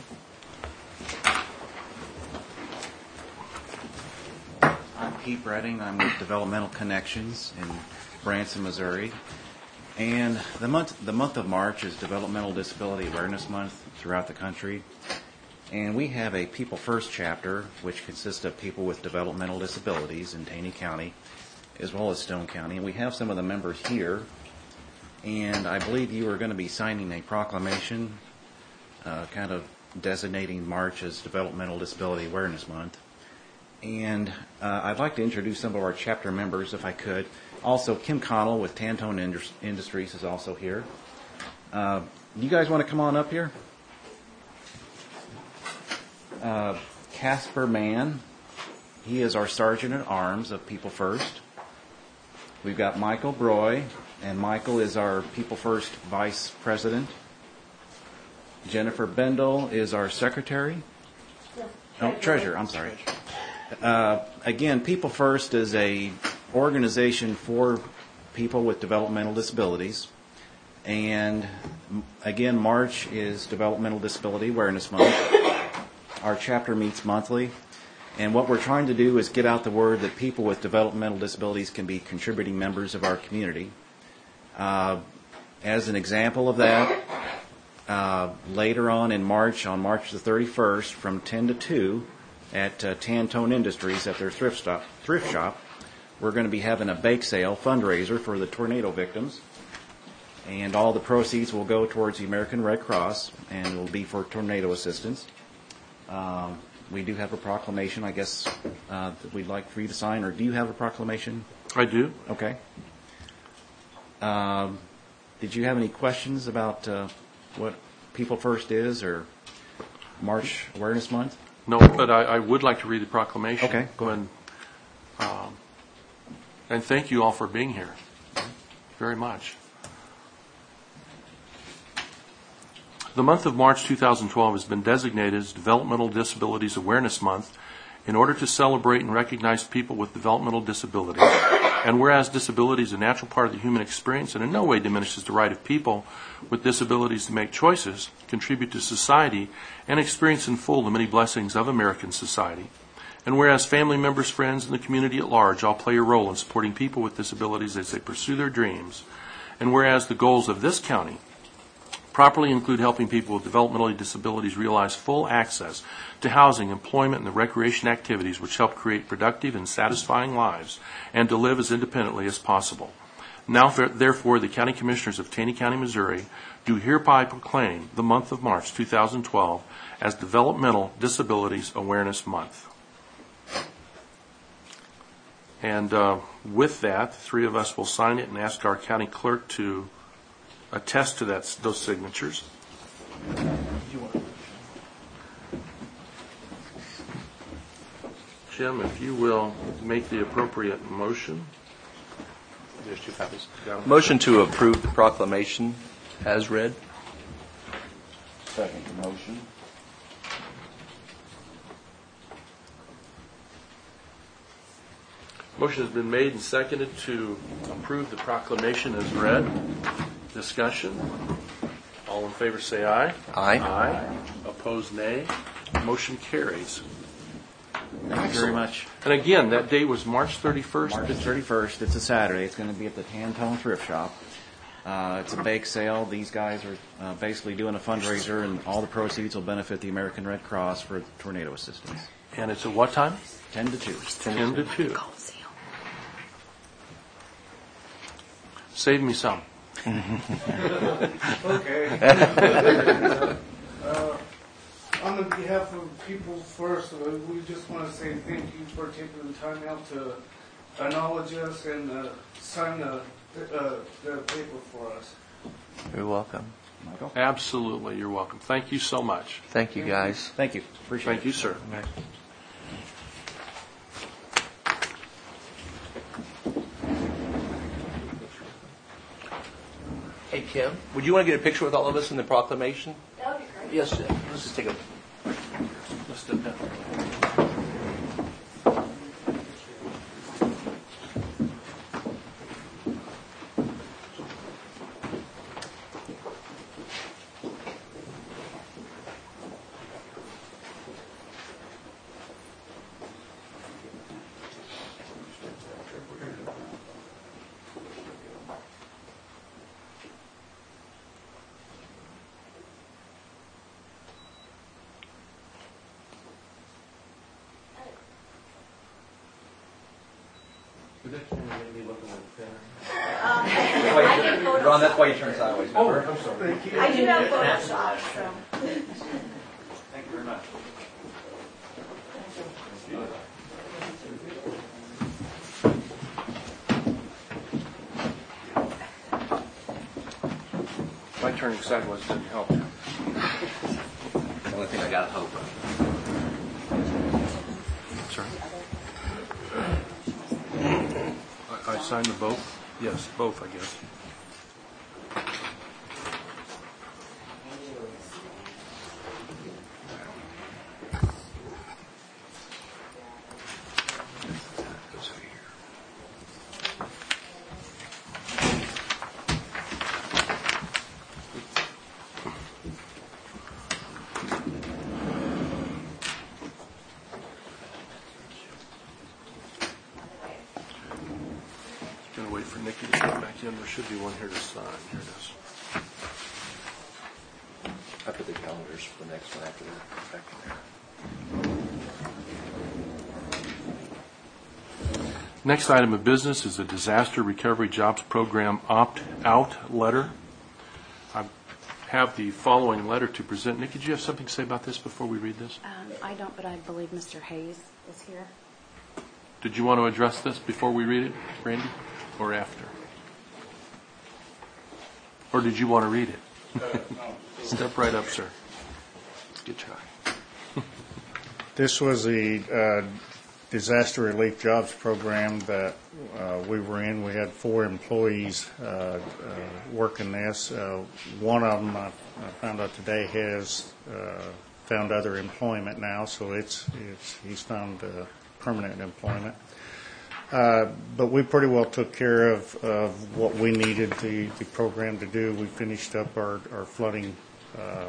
I'm Pete Redding. I'm with Developmental Connections in Branson, Missouri. And the month, the month of March is Developmental Disability Awareness Month throughout the country. And we have a People First chapter, which consists of people with developmental disabilities in Taney County, as well as Stone County. And we have some of the members here. And I believe you are going to be signing a proclamation, uh, kind of designating March as Developmental Disability Awareness Month. And uh, I'd like to introduce some of our chapter members, if I could. Also, Kim Connell with Tantone Industries is also here. Uh, you guys want to come on up here? Uh, Casper Mann, he is our Sergeant at Arms of People First. We've got Michael Broy, and Michael is our People First Vice President. Jennifer Bendel is our Secretary. Yeah. Oh, Treasurer, I'm sorry. Uh, again, People First is a organization for people with developmental disabilities. And again, March is Developmental Disability Awareness Month. Our chapter meets monthly, and what we're trying to do is get out the word that people with developmental disabilities can be contributing members of our community. Uh, as an example of that, uh, later on in March, on March the thirty-first, from ten to two, at uh, Tantone Industries at their thrift shop, thrift shop, we're going to be having a bake sale fundraiser for the tornado victims, and all the proceeds will go towards the American Red Cross, and it will be for tornado assistance. Um, we do have a proclamation, I guess, uh, that we'd like for you to sign. Or do you have a proclamation? I do. Okay. Um, did you have any questions about uh, what People First is or March Awareness Month? No, but I, I would like to read the proclamation. Okay, go ahead. Um, and thank you all for being here very much. The month of March two thousand twelve has been designated as Developmental Disabilities Awareness Month in order to celebrate and recognize people with developmental disabilities. And whereas disability is a natural part of the human experience and in no way diminishes the right of people with disabilities to make choices, contribute to society, and experience in full the many blessings of American society. And whereas family members, friends, and the community at large all play a role in supporting people with disabilities as they pursue their dreams. And whereas the goals of this county properly include helping people with developmental disabilities realize full access to housing, employment, and the recreation activities which help create productive and satisfying lives and to live as independently as possible. Now, therefore, the County Commissioners of Taney County, Missouri, do hereby proclaim the month of March two thousand twelve as Developmental Disabilities Awareness Month. And uh, with that, the three of us will sign it and ask our county clerk to attest to that, those signatures. Jim, if you will make the appropriate motion. There's two copies. Got 'em? Motion to approve the proclamation as read. Second the motion. Motion has been made and seconded to approve the proclamation as read. Discussion. All in favor say aye. Aye. Aye. Opposed, nay. Motion carries. Thank you very much. And again, that date was March thirty-first. March thirty-first. It's a Saturday. It's going to be at the Tantone Thrift Shop. Uh, it's a bake sale. These guys are uh, basically doing a fundraiser, and all the proceeds will benefit the American Red Cross for tornado assistance. And it's at what time? Ten to two. ten to two. Save me some. Okay. uh, on the behalf of People First, uh, we just want to say thank you for taking the time out to acknowledge us and uh, sign the, uh, the paper for us. You're welcome. Michael? Absolutely, you're welcome. Thank you so much. Thank you, guys. Thank you. Appreciate Thank it. you, sir. Okay. Hey, Kim, would you want to get a picture with all of us in the proclamation? That would be great. Yes, Jim. Let's just take a. Let's step down. Ron, that's why you turn sideways. Oh, I'm sorry. I do have Photoshop, so. Thank you very much. My turning sideways didn't help. The only thing I got hope. Sorry. I, I signed the both? Yes, both, I guess. Gonna wait for Nikki to come back in. There should be one here to sign. Here it is. I put the calendars for the next one after they're back in there. Next item of business is a Disaster Recovery Jobs Program opt-out letter. I have the following letter to present. Nikki, do you have something to say about this before we read this? Um, I don't, but I believe Mister Hayes is here. Did you want to address this before we read it, Randy, or after? Or did you want to read it? Step right up, sir. Good try. This was the uh, disaster relief jobs program that uh, we were in. We had four employees uh, uh, working this. Uh, one of them, I, I found out today, has uh, found other employment now, so it's, it's he's found uh, permanent employment. Uh, but we pretty well took care of, of what we needed the, the program to do. We finished up our, our flooding uh, uh,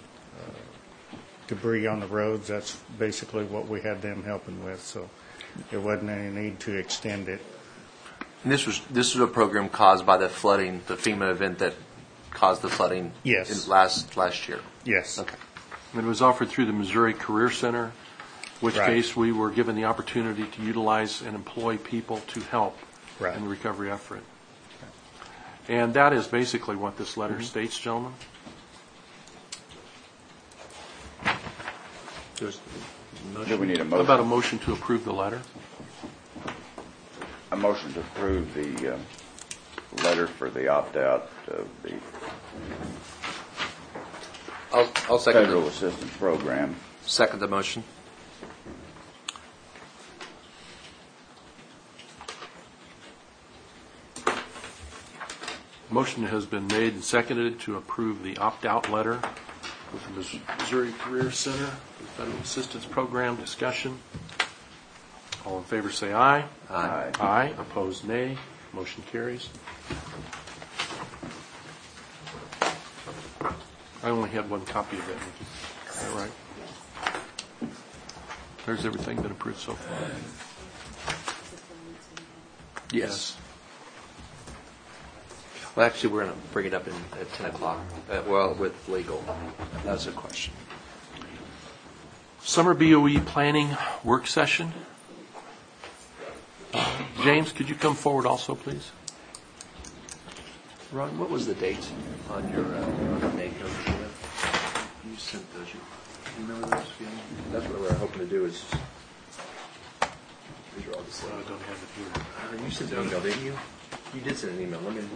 debris on the roads. That's basically what we had them helping with, so there wasn't any need to extend it. And this was this was a program caused by the flooding, the FEMA event that caused the flooding. Yes. In last last year. Yes. Okay. It was offered through the Missouri Career Center, which Right. case we were given the opportunity to utilize and employ people to help Right. in the recovery effort. And that is basically what this letter Mm-hmm. states, gentlemen. There's Do we need a How about a motion? motion to approve the letter? A motion to approve the uh, letter for the opt-out of the I'll, I'll second federal the, assistance program. second the motion. Motion has been made and seconded to approve the opt-out letter with the Missouri Career Center, the Federal Assistance Program. Discussion. All in favor say aye. Aye. Aye. Opposed, nay. Motion carries. I only had one copy of that. Is that right? There's everything been approved so far. Yes. Well, actually, we're going to bring it up in, at ten o'clock. Uh, well, with legal. That's a question. Summer B O E planning work session. James, could you come forward also, please? Ron, what was the date on your uh, on your NACO? You sent those. You, you remember those? Yeah. That's what we're hoping to do. Is these are all the same. I don't have it here. Uh, you sent an email, didn't you? You did send an email. Let me.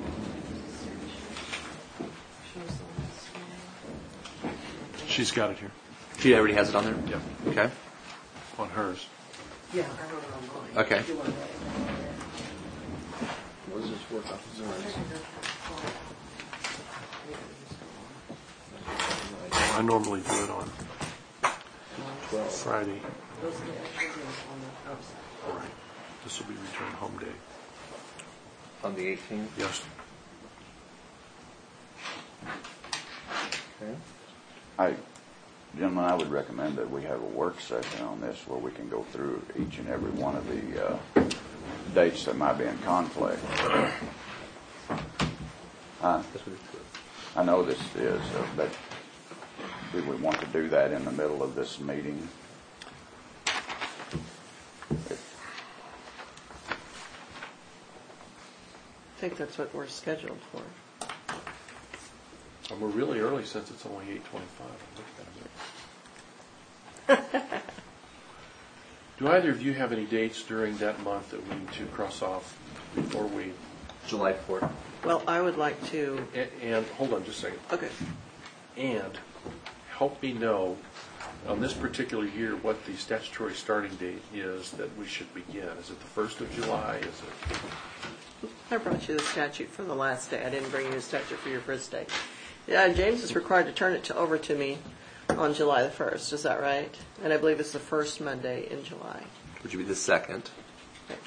She's got it here She already has it on there. Yep. Okay. on hers. Yeah, I wrote it on mine. Okay. If you want to write it on there. What does this work off of? I normally do it on Friday. Those are the actual days on the website. Right. This will be return home day. On the eighteenth? Yes. Okay. I, gentlemen, I would recommend that we have a work session on this where we can go through each and every one of the uh, dates that might be in conflict. Uh, I know this is, uh, but do we want to do that in the middle of this meeting? I think that's what we're scheduled for. And we're really early since it's only eight twenty-five. Do either of you have any dates during that month that we need to cross off before we? July fourth. Well, I would like to, And, and hold on just a second. okay, And help me know on this particular year what the statutory starting date is that we should begin. Is it the first of July? Is it? I brought you the statute for the last day. I didn't bring you the statute for your first day. Yeah, James is required to turn it to, over to me on July the first. Is that right? And I believe it's the first Monday in July. Which would be the second. Okay.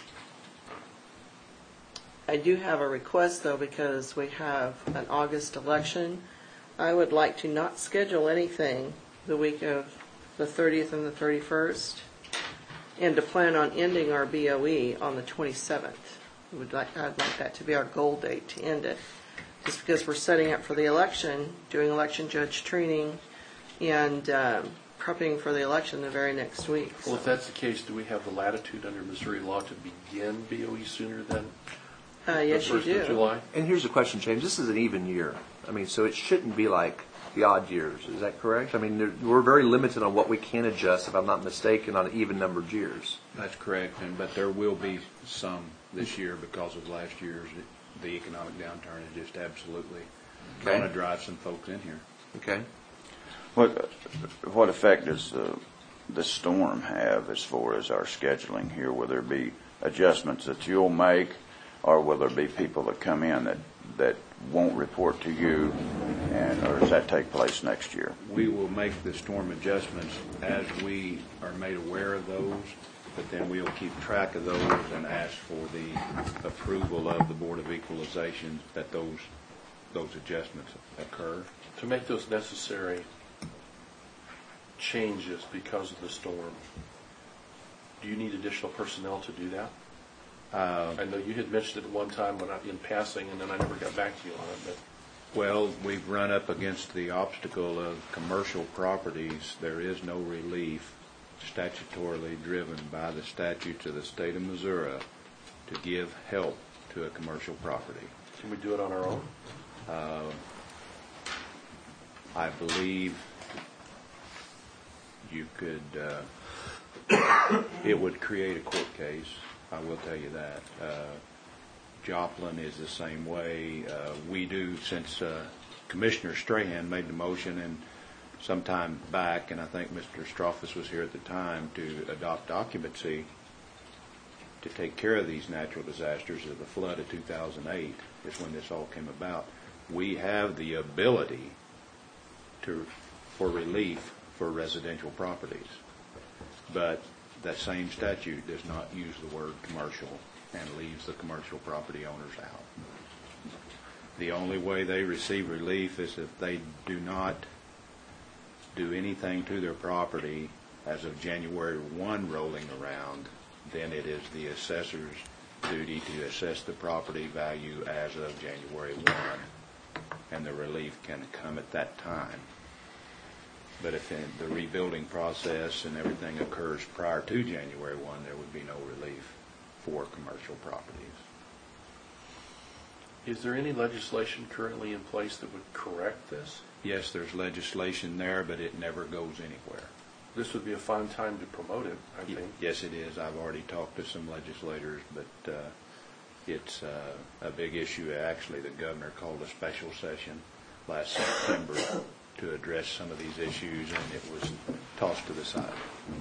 I do have a request, though, because we have an August election. I would like to not schedule anything the week of the thirtieth and the thirty-first, and to plan on ending our B O E on the twenty-seventh. We would like, I'd like that to be our goal date to end it, just because we're setting up for the election, doing election judge training, and um, prepping for the election the very next week. Well, So- if that's the case, do we have the latitude under Missouri law to begin B O E sooner than Uh, yes, the you first of do. July? And here's the question, James. This is an even year. I mean, so it shouldn't be like the odd years. Is that correct? I mean, there, we're very limited on what we can adjust, if I'm not mistaken, on even numbered years. That's correct, and but there will be some this year because of last year's, the economic downturn is just absolutely Okay. going to drive some folks in here. Okay. What what effect does the, the storm have as far as our scheduling here? Will there be adjustments that you'll make, or will there be people that come in that, that won't report to you, and or does that take place next year? We will make the storm adjustments as we are made aware of those, but then we'll keep track of those and ask for the approval of the Board of Equalization that those those adjustments occur. To make those necessary changes because of the storm, do you need additional personnel to do that? Uh, I know you had mentioned it one time when I, in passing, and then I never got back to you on it, but Well, we've run up against the obstacle of commercial properties. There is no relief statutorily driven by the statutes of the state of Missouri to give help to a commercial property. can we do it on our own? Uh, I believe you could, uh, it would create a court case, I will tell you that. Uh, Joplin is the same way. Uh, we do, since uh, Commissioner Strahan made the motion and sometime back, and I think Mister Stroffus was here at the time, to adopt occupancy to take care of these natural disasters of the flood of two thousand eight is when this all came about. We have the ability to, for relief for residential properties, but that same statute does not use the word commercial and leaves the commercial property owners out. The only way they receive relief is if they do not do anything to their property as of January first rolling around. Then it is the assessor's duty to assess the property value as of January first, and the relief can come at that time. But if in the rebuilding process and everything occurs prior to January first, there would be no relief for commercial properties. Is there any legislation currently in place that would correct this? Yes, there's legislation there, but it never goes anywhere. This would be a fine time to promote it, I think. Yes, it is. I've already talked to some legislators, but uh, it's uh, a big issue. Actually, the governor called a special session last September to address some of these issues, and it was tossed to the side.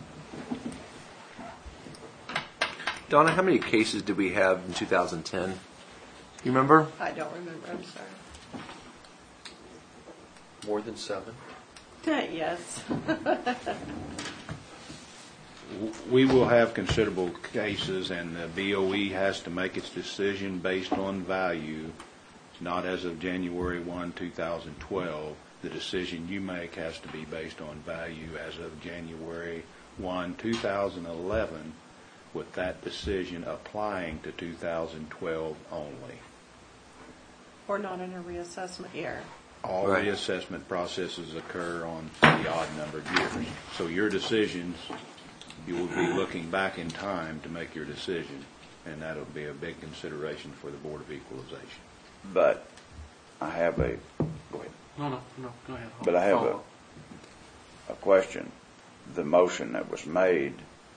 Donna, how many cases did we have in two thousand ten? You remember? I don't remember, I'm sorry. More than seven? Yes. We will have considerable cases, and the B O E has to make its decision based on value, not as of January first, two thousand twelve. The decision you make has to be based on value as of January first, two thousand eleven, with that decision applying to two thousand twelve only. Or not in a reassessment year. All Right. reassessment processes occur on the odd numbered years. So your decisions, you will be looking back in time to make your decision, and that'll be a big consideration for the Board of Equalization. But I have a, go ahead. No, no, no, go ahead. But I have a, Follow. a question. The motion that was made,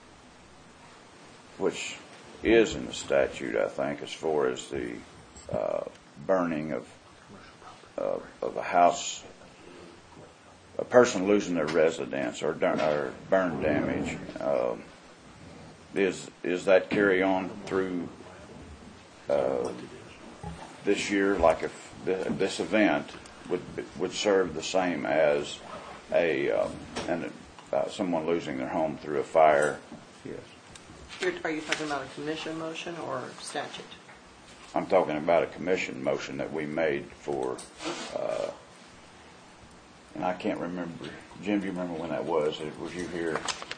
which is in the statute, I think, as far as the uh, burning of, uh, of a house, a person losing their residence or, dur- or burn damage, um, is is that carry on through uh, this year? Like if th- this event would would serve the same as a um, and uh, someone losing their home through a fire? Yes. You're, are you talking about a commission motion or statute? I'm talking about a commission motion that we made for, uh, and I can't remember. Jim, do you remember when that was? Was you here?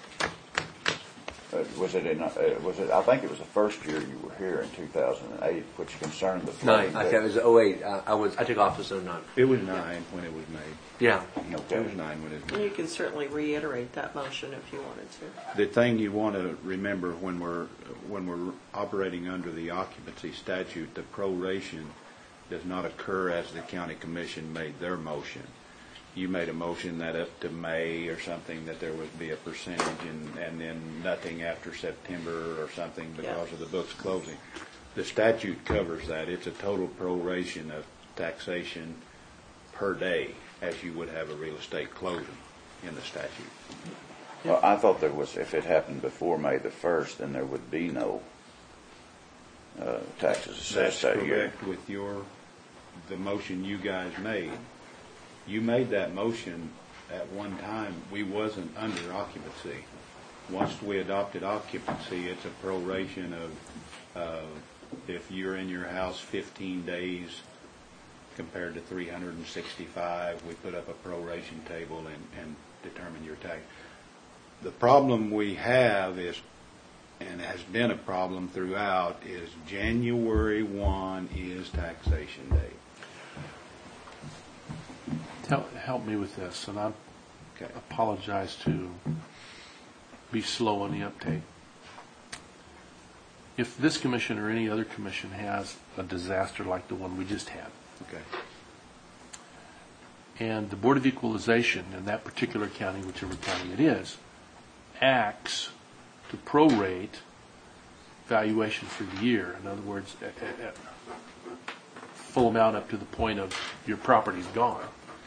Uh, was it in? Uh, was it? I think it was the first year you were here in two thousand eight, which concerned the Nine. flooding. I think it was oh eight. I, I was. I took office in oh nine. It was nine when it was made. Yeah. Okay. It was nine when it was And made. you can certainly reiterate that motion if you wanted to. The thing you want to remember when we're when we're operating under the occupancy statute, the proration does not occur as the county commission made their motion. You made a motion that up to May or something that there would be a percentage, and, and then nothing after September or something because Yeah. of the books closing. The statute covers that. It's a total proration of taxation per day, as you would have a real estate closing in the statute. Well, I thought there was, if it happened before May the first, then there would be no uh, taxes assessed That's that year. correct with your, the motion you guys made. You made that motion at one time. We wasn't under occupancy. Once we adopted occupancy, it's a proration of, uh, if you're in your house fifteen days compared to three hundred sixty-five, we put up a proration table and, and determine your tax. The problem we have is, and has been a problem throughout, is January first is taxation day. Help, help me with this, and I Okay. apologize to be slow on the uptake. If this commission or any other commission has a disaster like the one we just had, Okay. and the Board of Equalization in that particular county, whichever county it is, acts to prorate valuation for the year. In other words, at, at, at full amount up to the point of your property's gone.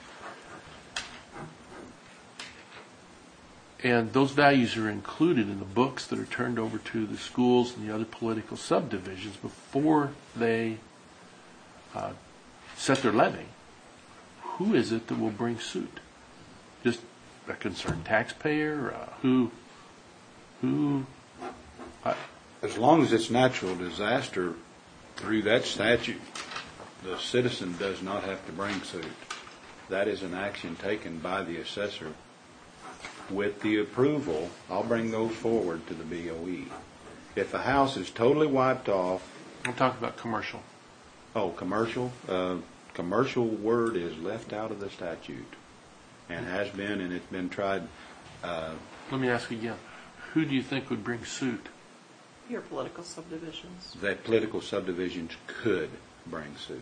And those values are included in the books that are turned over to the schools and the other political subdivisions before they uh, set their levy. Who is it that will bring suit? Just a concerned taxpayer? Uh, who? Who? I, As long as it's natural disaster, through that statute, the citizen does not have to bring suit. That is an action taken by the assessor. With the approval, I'll bring those forward to the B O E. If a house is totally wiped off, I'm talking about commercial. oh, commercial, uh, commercial word is left out of the statute and has been, and it's been tried. Uh, Let me ask again. Who do you think would bring suit? Your political subdivisions. that political subdivisions could bring suit.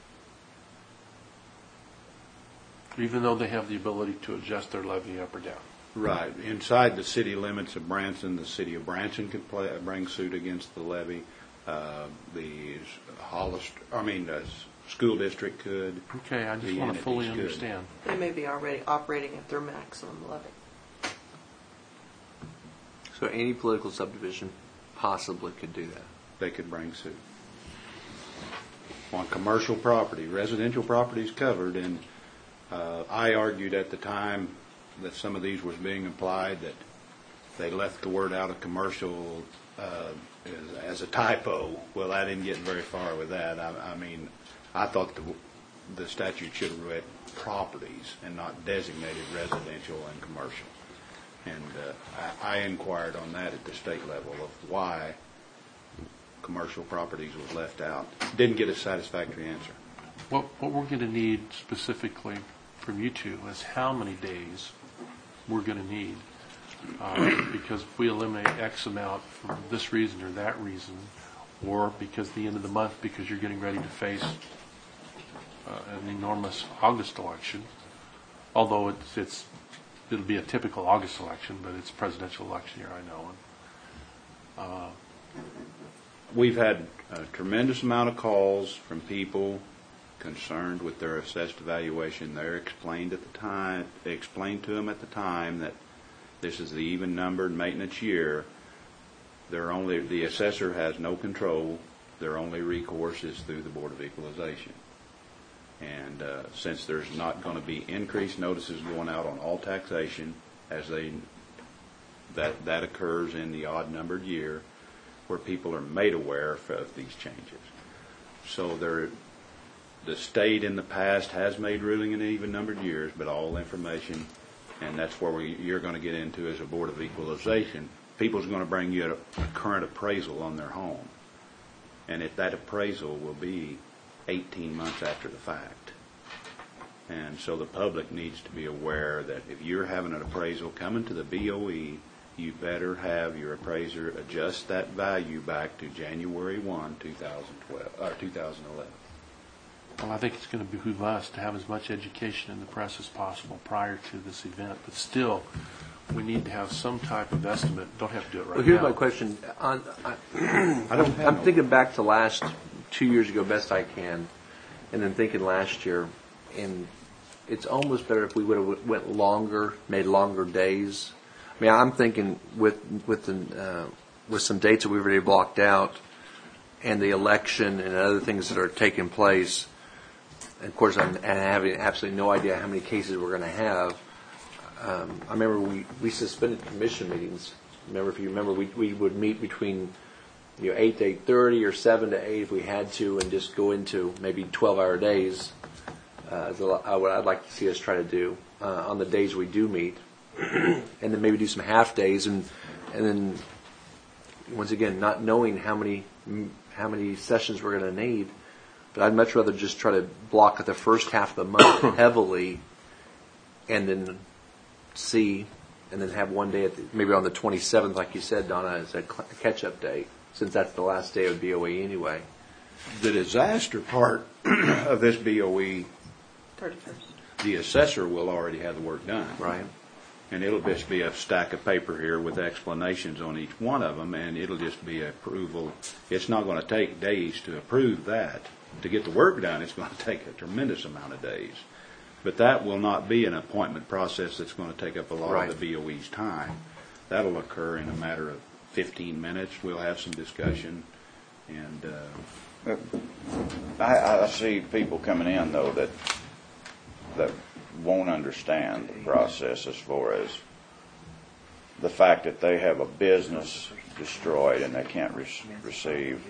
Even though they have the ability to adjust their levy up or down. Right. Inside the city limits of Branson, the city of Branson could play, bring suit against the levy. Uh, the Hollis, I mean, the school district could. Okay, I just The want to fully entities could. understand. They may be already operating at their maximum levy. So any political subdivision possibly could do that. They could bring suit. On commercial property, residential property is covered, and uh, I argued at the time that some of these was being applied, that they left the word out of commercial uh, as, as a typo. Well, I didn't get very far with that. I, I mean, I thought the, the statute should have read properties and not designated residential and commercial. And uh, I, I inquired on that at the state level of why commercial properties was left out. Didn't get a satisfactory answer. What, what we're going to need specifically from you two is how many days we're going to need. Uh, because if we eliminate X amount for this reason or that reason, or because the end of the month because you're getting ready to face uh, an enormous August election, although it's, it's it'll be a typical August election, but it's a presidential election year, I know. And, uh, We've had a tremendous amount of calls from people concerned with their assessed evaluation. They're explained at the time, they explained to them at the time that this is the even numbered maintenance year. They're only, the assessor has no control. Their only recourse is through the Board of Equalization. And uh, since there's not going to be increased notices going out on all taxation, as they that that occurs in the odd numbered year, where people are made aware of, of these changes. So there, the state in the past has made ruling in even numbered years, but all information, and that's where we, you're going to get into as a Board of Equalization. People's going to bring you a, a current appraisal on their home, and if that appraisal will be eighteen months after the fact. And so the public needs to be aware that if you're having an appraisal coming to the B O E, you better have your appraiser adjust that value back to January first, two thousand twelve, or two thousand eleven. well, I think it's going to behoove us to have as much education in the press as possible prior to this event, but still, we need to have some type of estimate. Don't have to do it right Well, here's now. my question. On, I, I don't have I'm no- thinking back to last two years ago, best I can, and then thinking last year, and it's almost better if we would have went longer, made longer days. I mean, I'm thinking with with the, uh, with some dates that we've already blocked out, and the election and other things that are taking place. And of course, I'm and having absolutely no idea how many cases we're going to have. Um, I remember we, we suspended commission meetings. Remember, if you remember, we we would meet between you know eight to eight thirty or seven to eight if we had to, and just go into maybe twelve hour days. Uh, is a lot- uh, what I'd like to see us try to do uh, on the days we do meet, and then maybe do some half days, and and then once again, not knowing how many how many sessions we're going to need. But I'd much rather just try to block the first half of the month heavily, and then see, and then have one day at the, maybe on the twenty-seventh, like you said, Donna, as a cl- catch-up day, since that's the last day of B O E anyway. The disaster part of this B O E, thirty-first. the assessor will already have the work done. Right. And it'll just be a stack of paper here with explanations on each one of them, and it'll just be approval. It's not going to take days to approve that. To get the work done, it's going to take a tremendous amount of days. But that will not be an appointment process that's going to take up a lot Right. of the B O E's time. That'll occur in a matter of fifteen minutes. We'll have some discussion, and uh, I, I see people coming in, though, that that won't understand the process as far as the fact that they have a business destroyed and they can't re- receive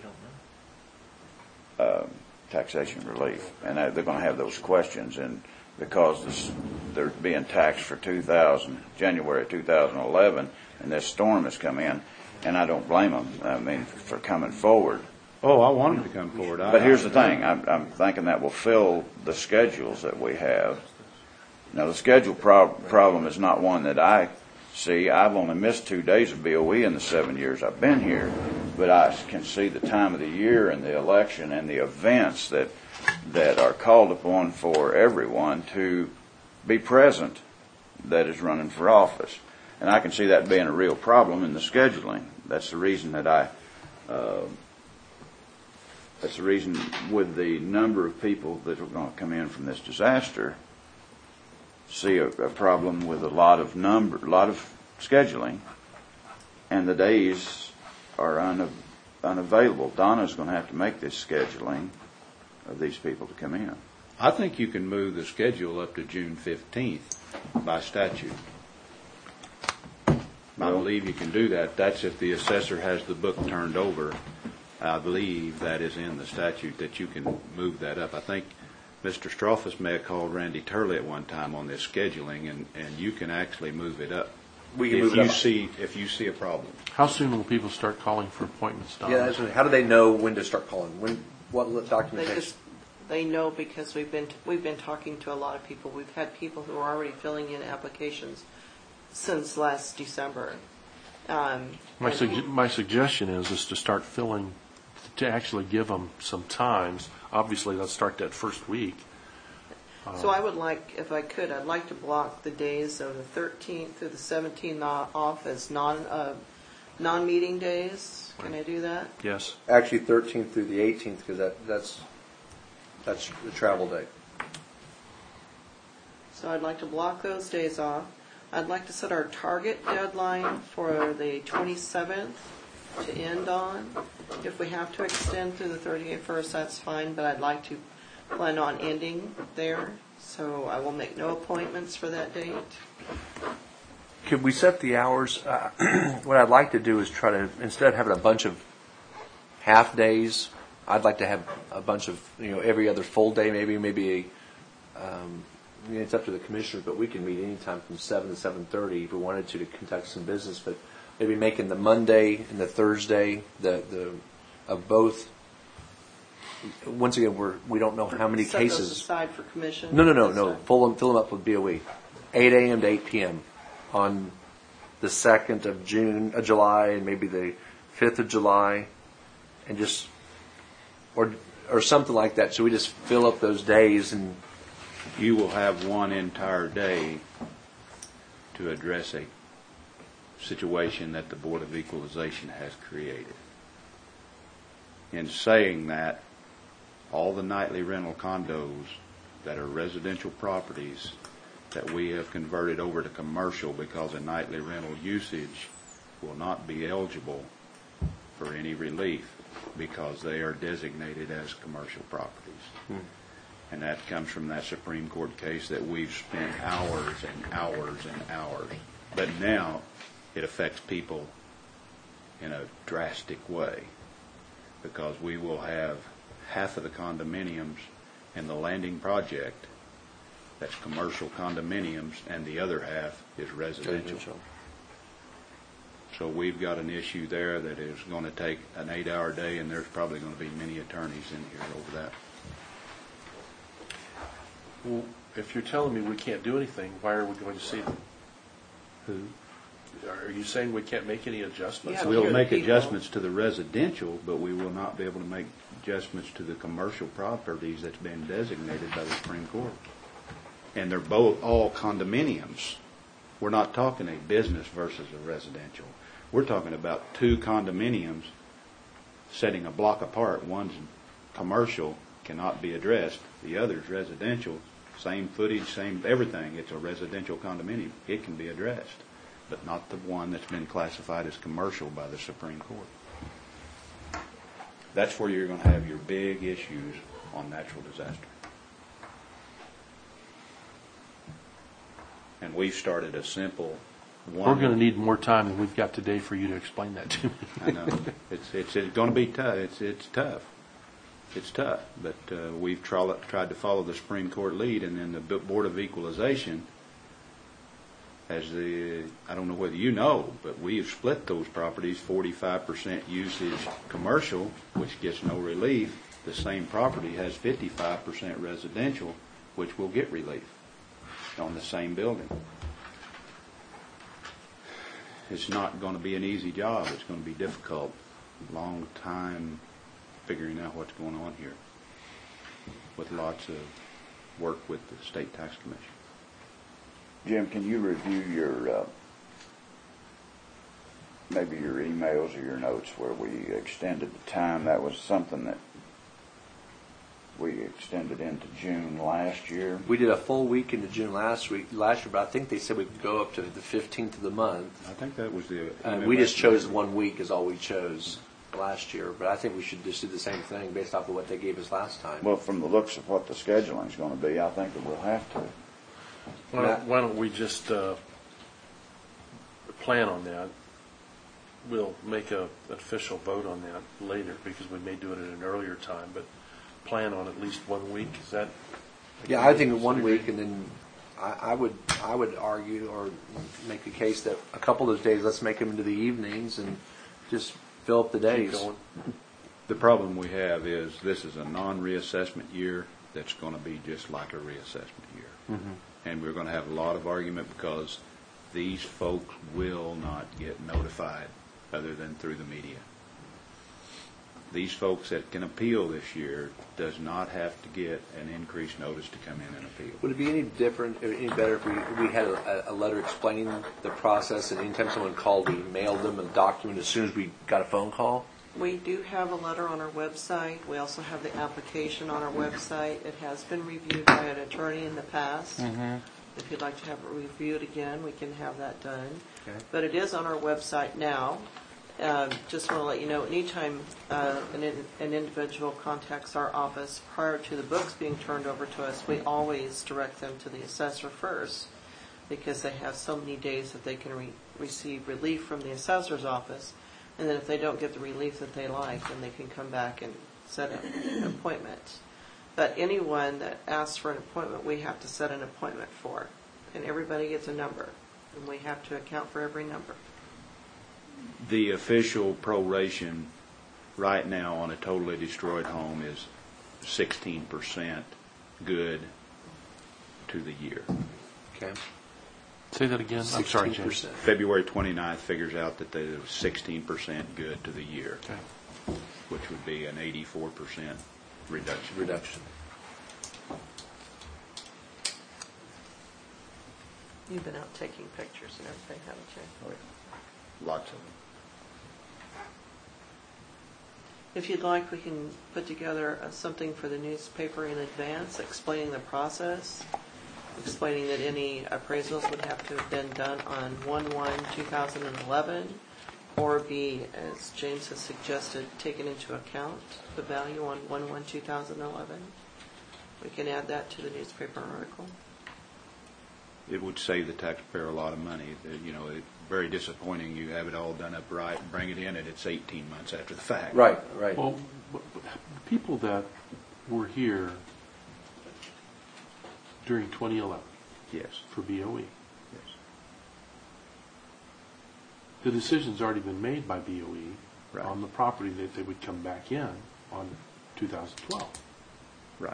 uh, taxation relief. And they're going to have those questions, and because this, they're being taxed for two thousand, January two thousand eleven, and this storm has come in, and I don't blame them, I mean, for coming forward. oh, I want them to come forward. I- But here's the thing, I'm, I'm thinking that will fill the schedules that we have. Now, the schedule prob- problem is not one that I see. I've only missed two days of B O E in the seven years I've been here, but I can see the time of the year and the election and the events that that are called upon for everyone to be present that is running for office. And I can see that being a real problem in the scheduling. That's the reason that I... Uh, That's the reason with the number of people that are going to come in from this disaster, see a, a problem with a lot of number, a lot of scheduling, and the days are un, unavailable. Donna's going to have to make this scheduling of these people to come in. I think you can move the schedule up to June fifteenth by statute. I believe you can do that. That's if the assessor has the book turned over. I believe that is in the statute that you can move that up. I think Mister Stroffus may have called Randy Turley at one time on this scheduling, and, and you can actually move it up. We can if move it you up. see if you see a problem. How soon will people start calling for appointments, Don? Yeah, that's what, how do they know when to start calling? When, what They documentation? just, they know because we've been, we've been talking to a lot of people. We've had people who are already filling in applications since last December. Um, My, and- sug- my suggestion is, is to start filling, to actually give them some times. Obviously, let's start that first week. So I would like, if I could, I'd like to block the days of the thirteenth through the seventeenth off as non, uh, non-meeting days. Can I do that? Yes. Actually, thirteenth through the eighteenth, because that, that's, that's the travel day. So I'd like to block those days off. I'd like to set our target deadline for the twenty-seventh to end on. If we have to extend through the thirty-first, that's fine, but I'd like to plan on ending there. So I will make no appointments for that date. Could we set the hours? Uh, what I'd like to do is try to, instead of having a bunch of half days, I'd like to have a bunch of, you know, every other full day, maybe, maybe a, um, I mean, it's up to the commissioners, but we can meet anytime from seven to seven thirty if we wanted to to conduct some business. But maybe making the Monday and the Thursday the the of both. Once again, we're we don't know how many Set cases. those aside for commission. No, no, no, no. Aside. Fill them, fill them up with B O E. eight a.m. to eight p.m. on the second of June, uh, July, and maybe the fifth of July, and just or or something like that. So we just fill up those days and. You will have one entire day to address a situation that the Board of Equalization has created. In saying that, all the nightly rental condos that are residential properties that we have converted over to commercial because of nightly rental usage will not be eligible for any relief because they are designated as commercial properties. Hmm. And that comes from that Supreme Court case that we've spent hours and hours and hours. But now it affects people in a drastic way because we will have half of the condominiums in the landing project that's commercial condominiums and the other half is residential. residential. So we've got an issue there that is going to take an eight-hour day, and there's probably going to be many attorneys in here over that. Well, if you're telling me we can't do anything, why are we going to see them? Who? Are you saying we can't make any adjustments? Yeah, We'll make people. adjustments to the residential, but we will not be able to make adjustments to the commercial properties that's been designated by the Supreme Court. And they're both all condominiums. We're not talking a business versus a residential. We're talking about two condominiums setting a block apart. One's commercial, cannot be addressed. The other's residential, same footage, same everything. It's a residential condominium. It can be addressed, but not the one that's been classified as commercial by the Supreme Court. That's where you're going to have your big issues on natural disaster. And we've started a simple one. We're going to need more time than we've got today for you to explain that to me. I know. It's, it's, it's going to be tough. It's, it's tough. It's tough. But uh, we've tried, tried to follow the Supreme Court lead, and then the Board of Equalization, as the, I don't know whether you know, but we have split those properties, forty-five percent usage commercial, which gets no relief. The same property has fifty-five percent residential, which will get relief on the same building. It's not going to be an easy job. It's going to be difficult. Long time figuring out what's going on here with lots of work with the State Tax Commission. Jim, can you review your, uh, maybe your emails or your notes where we extended the time? That was something that we extended into June last year. We did a full week into June last week, last year, but I think they said we could go up to the fifteenth of the month. I think that was the... And we just chose one week is all we chose last year, but I think we should just do the same thing based off of what they gave us last time. Well, from the looks of what the scheduling is going to be, I think that we'll have to. Why don't, why don't we just uh, plan on that. We'll make a, an official vote on that later because we may do it at an earlier time, but plan on at least one week. Is that? Yeah, I think one week, and then I, I would I would argue or make the case that a couple of those days, let's make them into the evenings and just fill up the days. Keep going. The problem we have is this is a non-reassessment year that's going to be just like a reassessment year. Mm-hmm. And we're going to have a lot of argument because these folks will not get notified other than through the media. These folks that can appeal this year does not have to get an increased notice to come in and appeal. Would it be any different, or any better if we, we had a, a letter explaining the process, and anytime someone called, we mailed them a document as soon as we got a phone call? We do have a letter on our website. We also have the application on our website. It has been reviewed by an attorney in the past. Mm-hmm. If you'd like to have it reviewed again, we can have that done. Okay. But it is on our website now. Uh, just want to let you know, anytime uh, an, in, an individual contacts our office prior to the books being turned over to us, we always direct them to the assessor first, because they have so many days that they can re- receive relief from the assessor's office. And then if they don't get the relief that they like, then they can come back and set up an appointment. But anyone that asks for an appointment, we have to set an appointment for. And everybody gets a number. And we have to account for every number. The official proration right now on a totally destroyed home is sixteen percent good to the year. Okay. Say that again. I'm sorry, James. February twenty-ninth figures out that there was sixteen percent good to the year, Okay. which would be an eighty-four percent reduction. Reduction. You've been out taking pictures and everything, haven't you? Oh, yeah. Lots of them. If you'd like, we can put together uh, something for the newspaper in advance, explaining the process, explaining that any appraisals would have to have been done on one one two thousand eleven, or be, as James has suggested, taken into account the value on one one two thousand eleven. We can add that to the newspaper article. It would save the taxpayer a lot of money. The- You know, it's very disappointing. You have it all done up right and bring it in, and it's eighteen months after the fact. Right, right. Well, b- b- people that were here during twenty eleven Yes. for B O E, Yes. the decision's already been made by B O E Right. on the property that they would come back in on two thousand twelve. Right.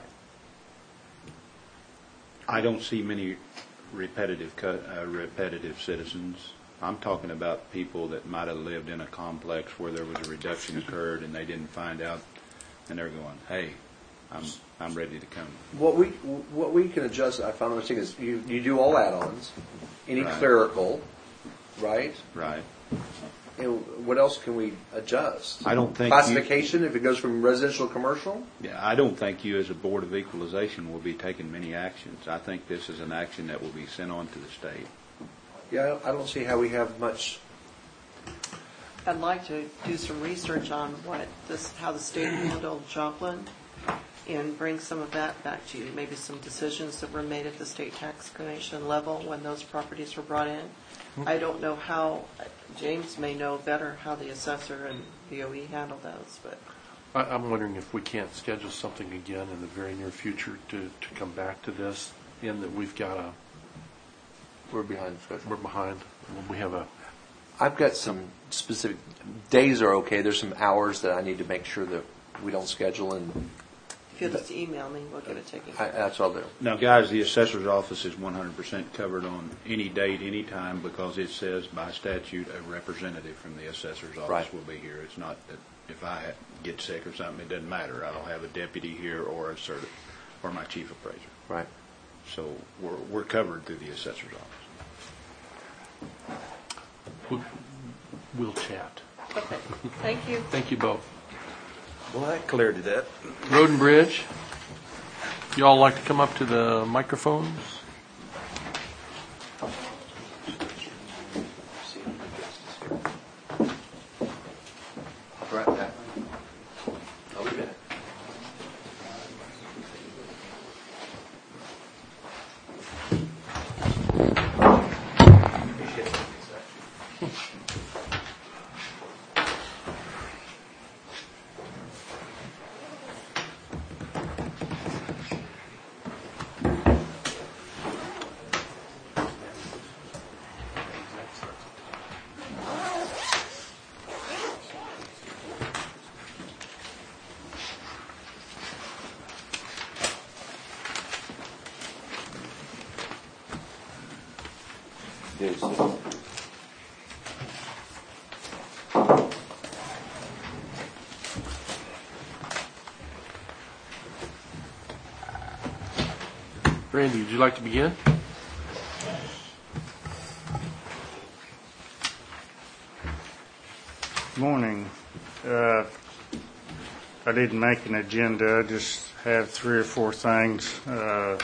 I don't see many repetitive cu- uh, repetitive citizens. I'm talking about people that might have lived in a complex where there was a reduction occurred and they didn't find out, and they're going, "Hey, I'm I'm ready to come." What we what we can adjust, I found interesting, is you, you do all add-ons, any Right. clerical, right? Right. And what else can we adjust? I don't think you- classification if it goes from residential to commercial. Yeah, I don't think you as a Board of Equalization will be taking many actions. I think this is an action that will be sent on to the state. Yeah, I don't see how we have much. I'd like to do some research on what this, how the state handled Joplin, and bring some of that back to you. Maybe some decisions that were made at the state tax commission level when those properties were brought in. I don't know how, James may know better how the assessor and B O E handle those, but I, I'm wondering if we can't schedule something again in the very near future to, to come back to this, in that we've got a, We're behind schedule. we're behind. We have a, I've got some specific days are okay. There's some hours that I need to make sure that we don't schedule, and if you'll just email me, we'll get it taken I, care of. that's all I'll do. Now, guys, the assessor's office is one hundred percent covered on any date, any time, because it says by statute a representative from the assessor's office Right. will be here. It's not that if I ha- get sick or something, it doesn't matter. I'll have a deputy here or a certi- or my chief appraiser. Right. So we're we're covered through the assessor's office. we'll, we'll chat. Okay, thank you. Thank you both. Well, that cleared it up. Road and Bridge, you all like to come up to the microphones? I'll be right back. I'll be back. Did so. Randy, would you like to begin? Morning. Uh, I didn't make an agenda. I just have three or four things uh, to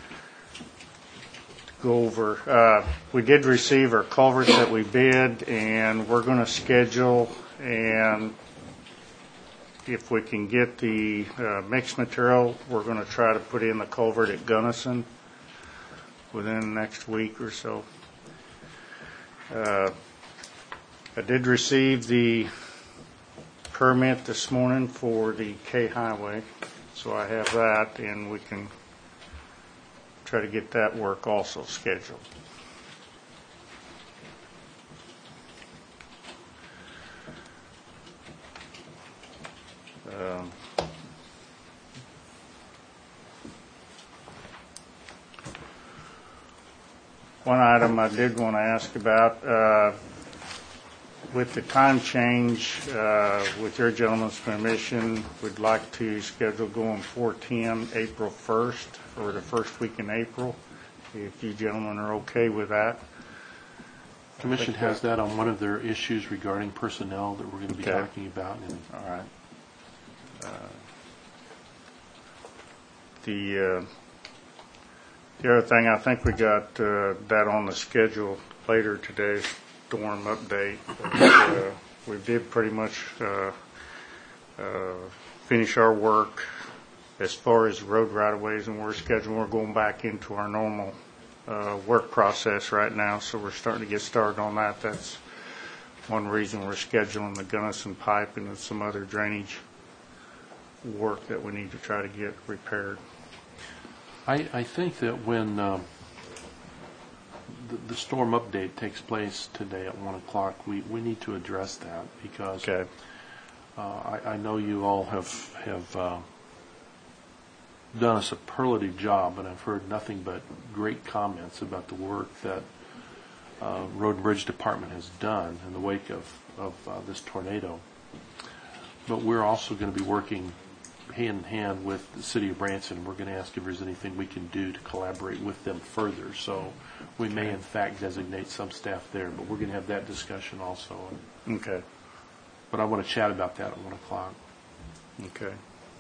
go over. Uh, we did receive our culverts that we bid, and we're going to schedule, and if we can get the uh, mixed material, we're going to try to put in the culvert at Gunnison within the next week or so. Uh, I did receive the permit this morning for the K Highway, so I have that, and we can try to get that work also scheduled. Um, one item I did want to ask about, uh, with the time change, uh, with your gentleman's permission, we'd like to schedule going four ten April first, or the first week in April, if you gentlemen are okay with that. Commission has that on one of their issues regarding personnel that we're going to be Okay. talking about. And All right. Uh, The, uh, the other thing, I think we got uh, that on the schedule later today, storm update. Uh, we did pretty much uh, uh, finish our work as far as road right-of-ways, and we're scheduling, we're going back into our normal uh, work process right now, so we're starting to get started on that. That's one reason we're scheduling the Gunnison pipe and some other drainage work that we need to try to get repaired. I, I think that when um, the, the storm update takes place today at one o'clock, we, we need to address that because Okay. uh, I, I know you all have have uh, done a superlative job, and I've heard nothing but great comments about the work that uh, Road and Bridge Department has done in the wake of, of uh, this tornado. But we're also going to be working hand in hand with the City of Branson. We're going to ask if there's anything we can do to collaborate with them further. So we may, in fact, designate some staff there, but we're going to have that discussion also. Okay. But I want to chat about that at one o'clock. Okay.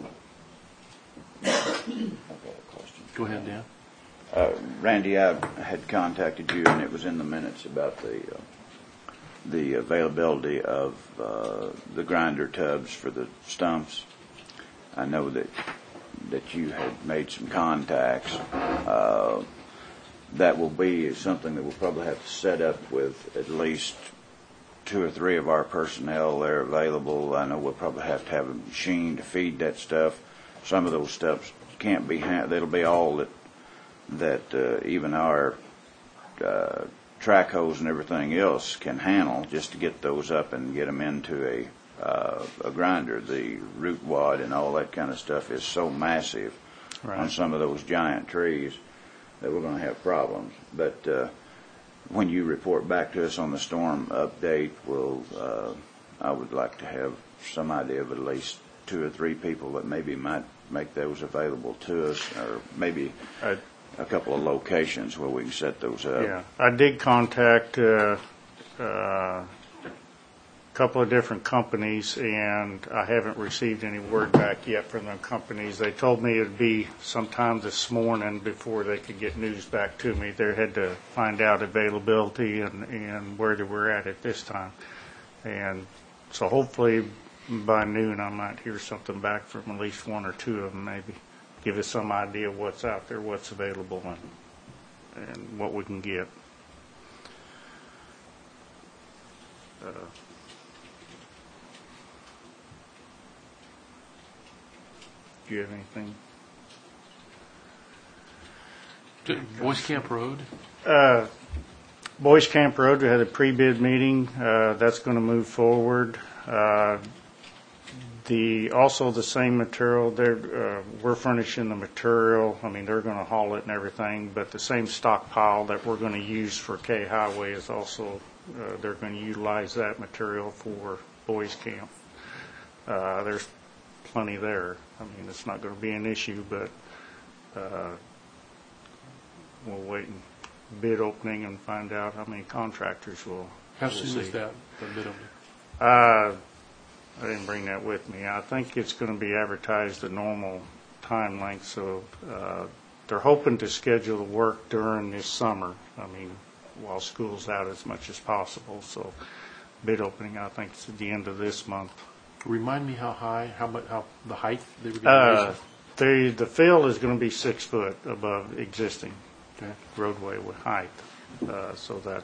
I've got a question. Go ahead, Dan. Uh, Randy, I had contacted you, and it was in the minutes about the uh, the availability of uh, the grinder tubs for the stumps. I know that that you had made some contacts. Uh, that will be something that we'll probably have to set up with at least two or three of our personnel there available. I know we'll probably have to have a machine to feed that stuff. Some of those stuff can't be handled. It'll be all that that uh, even our uh, track hose and everything else can handle, just to get those up and get them into a uh, a grinder. The root wad and all that kind of stuff is so massive Right. on some of those giant trees that we're going to have problems. But uh, when you report back to us on the storm update, we'll uh, I would like to have some idea of at least two or three people that maybe might make those available to us, or maybe I, a couple of locations where we can set those up. yeah, I did contact uh, uh, a couple of different companies, and I haven't received any word back yet from the companies. They told me it'd be sometime this morning before they could get news back to me. They had to find out availability and, and where they were at at this time. And so hopefully by noon I might hear something back from at least one or two of them, maybe. Give us some idea of what's out there, what's available, and, and what we can get. Uh, do you have anything? Boys Camp Road. Uh, Boys Camp Road, we had a pre-bid meeting. Uh, that's going to move forward. Uh, The, also the same material, they're, uh, we're furnishing the material, I mean, they're gonna haul it and everything, but the same stockpile that we're gonna use for K Highway is also, uh, they're gonna utilize that material for boys camp. Uh, there's plenty there. I mean, it's not gonna be an issue, but, uh, we'll wait and bid opening and find out how many contractors will. How we'll soon is see. that, the bid opening? Uh, I didn't bring that with me. I think it's going to be advertised a normal time length, so uh, they're hoping to schedule the work during this summer. I mean, while school's out as much as possible. So bid opening, I think, is at the end of this month. Remind me how high, how much, how, the height they were going to Uh, raise it? the, the fill is going to be six foot above existing Okay. roadway with height, uh, so that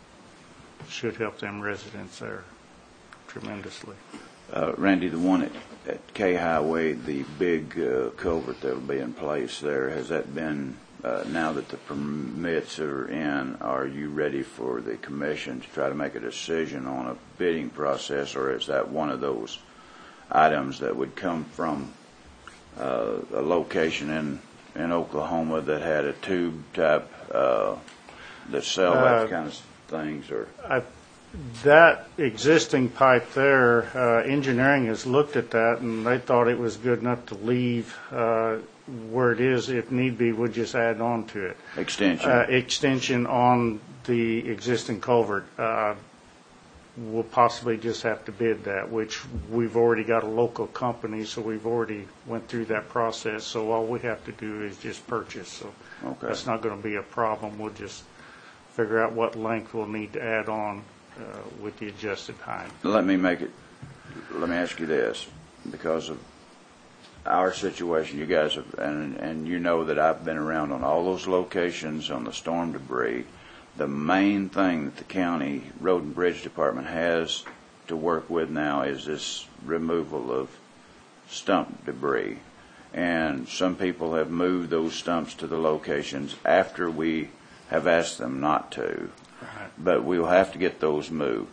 uh, should help them residents there tremendously. Uh, Randy, the one at, at K Highway, the big uh, culvert that will be in place there, has that been, uh, now that the permits are in, are you ready for the commission to try to make a decision on a bidding process, or is that one of those items that would come from uh, a location in, in Oklahoma that had a tube type uh, that sell that Uh, kind of things, or? I, that existing pipe there, uh, engineering has looked at that and they thought it was good enough to leave uh, where it is. If need be, we'll just add on to it. Extension. Uh, extension on the existing culvert. Uh, we'll possibly just have to bid that, which we've already got a local company, so we've already went through that process. So all we have to do is just purchase. So Okay. that's not going to be a problem. We'll just figure out what length we'll need to add on uh, with the adjusted height. Let me make it, let me ask you this, because of our situation, you guys have, and, and you know that I've been around on all those locations on the storm debris. The main thing that the county road and bridge department has to work with now is this removal of stump debris. And some people have moved those stumps to the locations after we have asked them not to. Right. But we'll have to get those moved.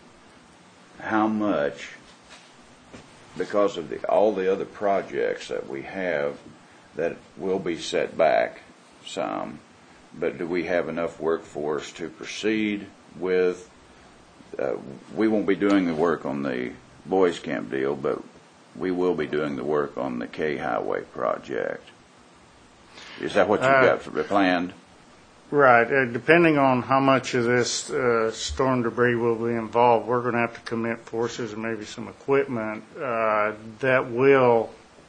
How much, because of the, all the other projects that we have that will be set back some, but do we have enough workforce to proceed with, uh, we won't be doing the work on the boys camp deal, but we will be doing the work on the K Highway project. Is that what you've Uh, got planned? Right. Uh, depending on how much of this uh, storm debris will be involved, we're going to have to commit forces and maybe some equipment uh, that will,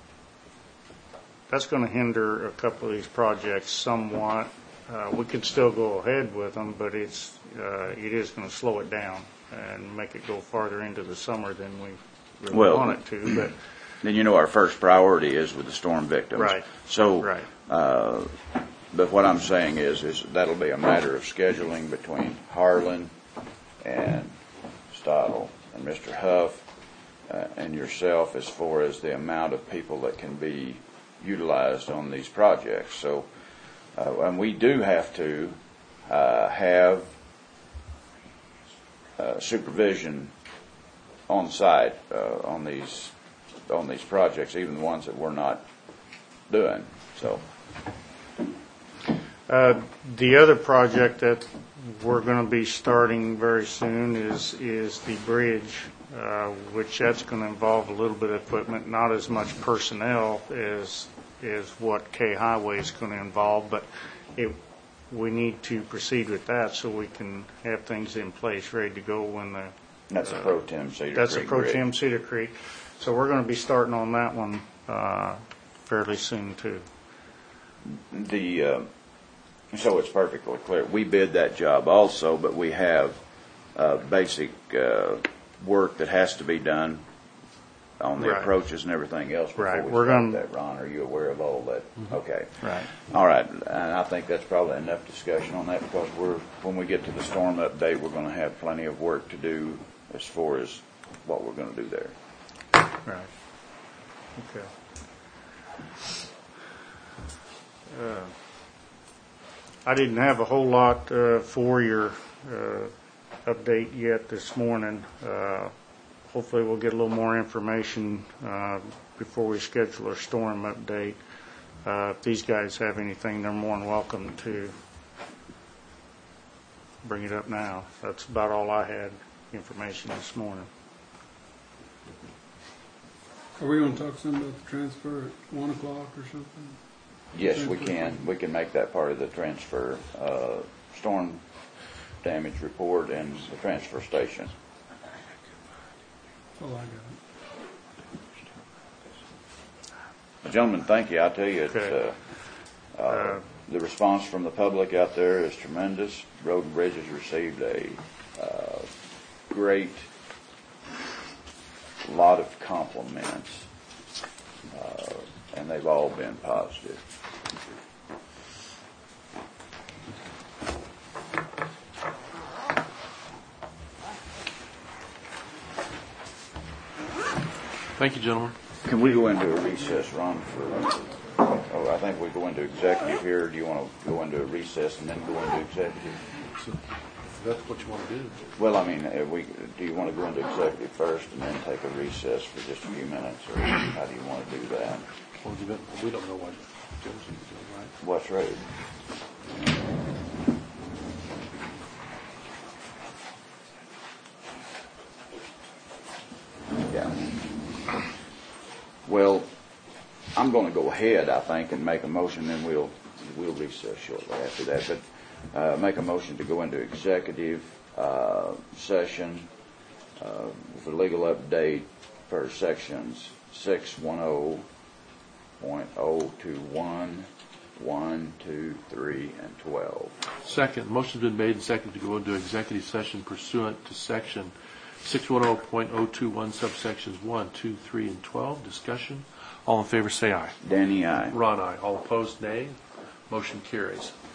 that's going to hinder a couple of these projects somewhat. Uh, we could still go ahead with them, but it's, uh, it is going to slow it down and make it go farther into the summer than we really Well, want it to. But then you know our first priority is with the storm victims. Right. So, Right. Uh, but what I'm saying is, is that'll be a matter of scheduling between Harlan and Stottle and Mister Huff uh, and yourself as far as the amount of people that can be utilized on these projects. So, uh, and we do have to uh, have uh, supervision on site uh, on these on these projects, even the ones that we're not doing. So. Uh, the other project that we're going to be starting very soon is is the bridge, uh, which that's going to involve a little bit of equipment, not as much personnel as is what K Highway is going to involve, but it, we need to proceed with that so we can have things in place ready to go when the. That's uh, a pro tem Cedar That's Creek a pro bridge. tem Cedar Creek. So we're going to be starting on that one uh, fairly soon too. The uh, so it's perfectly clear. We bid that job also, but we have uh, basic uh, work that has to be done on the Right. approaches and everything else before Right. we We're start gonna- that. Ron, are you aware of all that? Okay. Right. All right, and I think that's probably enough discussion on that because we're when we get to the storm update, we're going to have plenty of work to do as far as what we're going to do there. Right. Okay. Uh, I didn't have a whole lot uh, for your uh, update yet this morning. Uh, hopefully we'll get a little more information uh, before we schedule our storm update. Uh, If these guys have anything, they're more than welcome to bring it up now. That's about all I had information this morning. Are we going to talk some about the transfer at one o'clock or something? Yes, we can. We can make that part of the transfer, uh, storm damage report and the transfer station. Oh, I got it. Gentlemen, thank you. I tell you, it's, Okay. uh, uh, the response from the public out there is tremendous. Road and Bridge has received a uh, great lot of compliments, uh, and they've all been positive. Thank you, gentlemen. Can we go into a recess, Ron, for, oh, I think we go into executive here. Do you want to go into a recess and then go into executive? So if that's what you want to do. Well, I mean, if we, do you want to go into executive first and then take a recess for just a few minutes, or how do you want to do that? Well, we don't know what Joe's doing, right? What's right? Yeah. Well, I'm going to go ahead, I think, and make a motion, and we'll we'll recess shortly after that. But uh, make a motion to go into executive uh, session uh, for legal update for sections six one zero point zero two one, one, two, three, and twelve. Second, motion's been made and seconded to go into executive session pursuant to section six one zero point zero two one subsections one, two, three, and twelve. Discussion. All in favor say aye. Danny, aye. Ron, aye. All opposed, nay. Motion carries.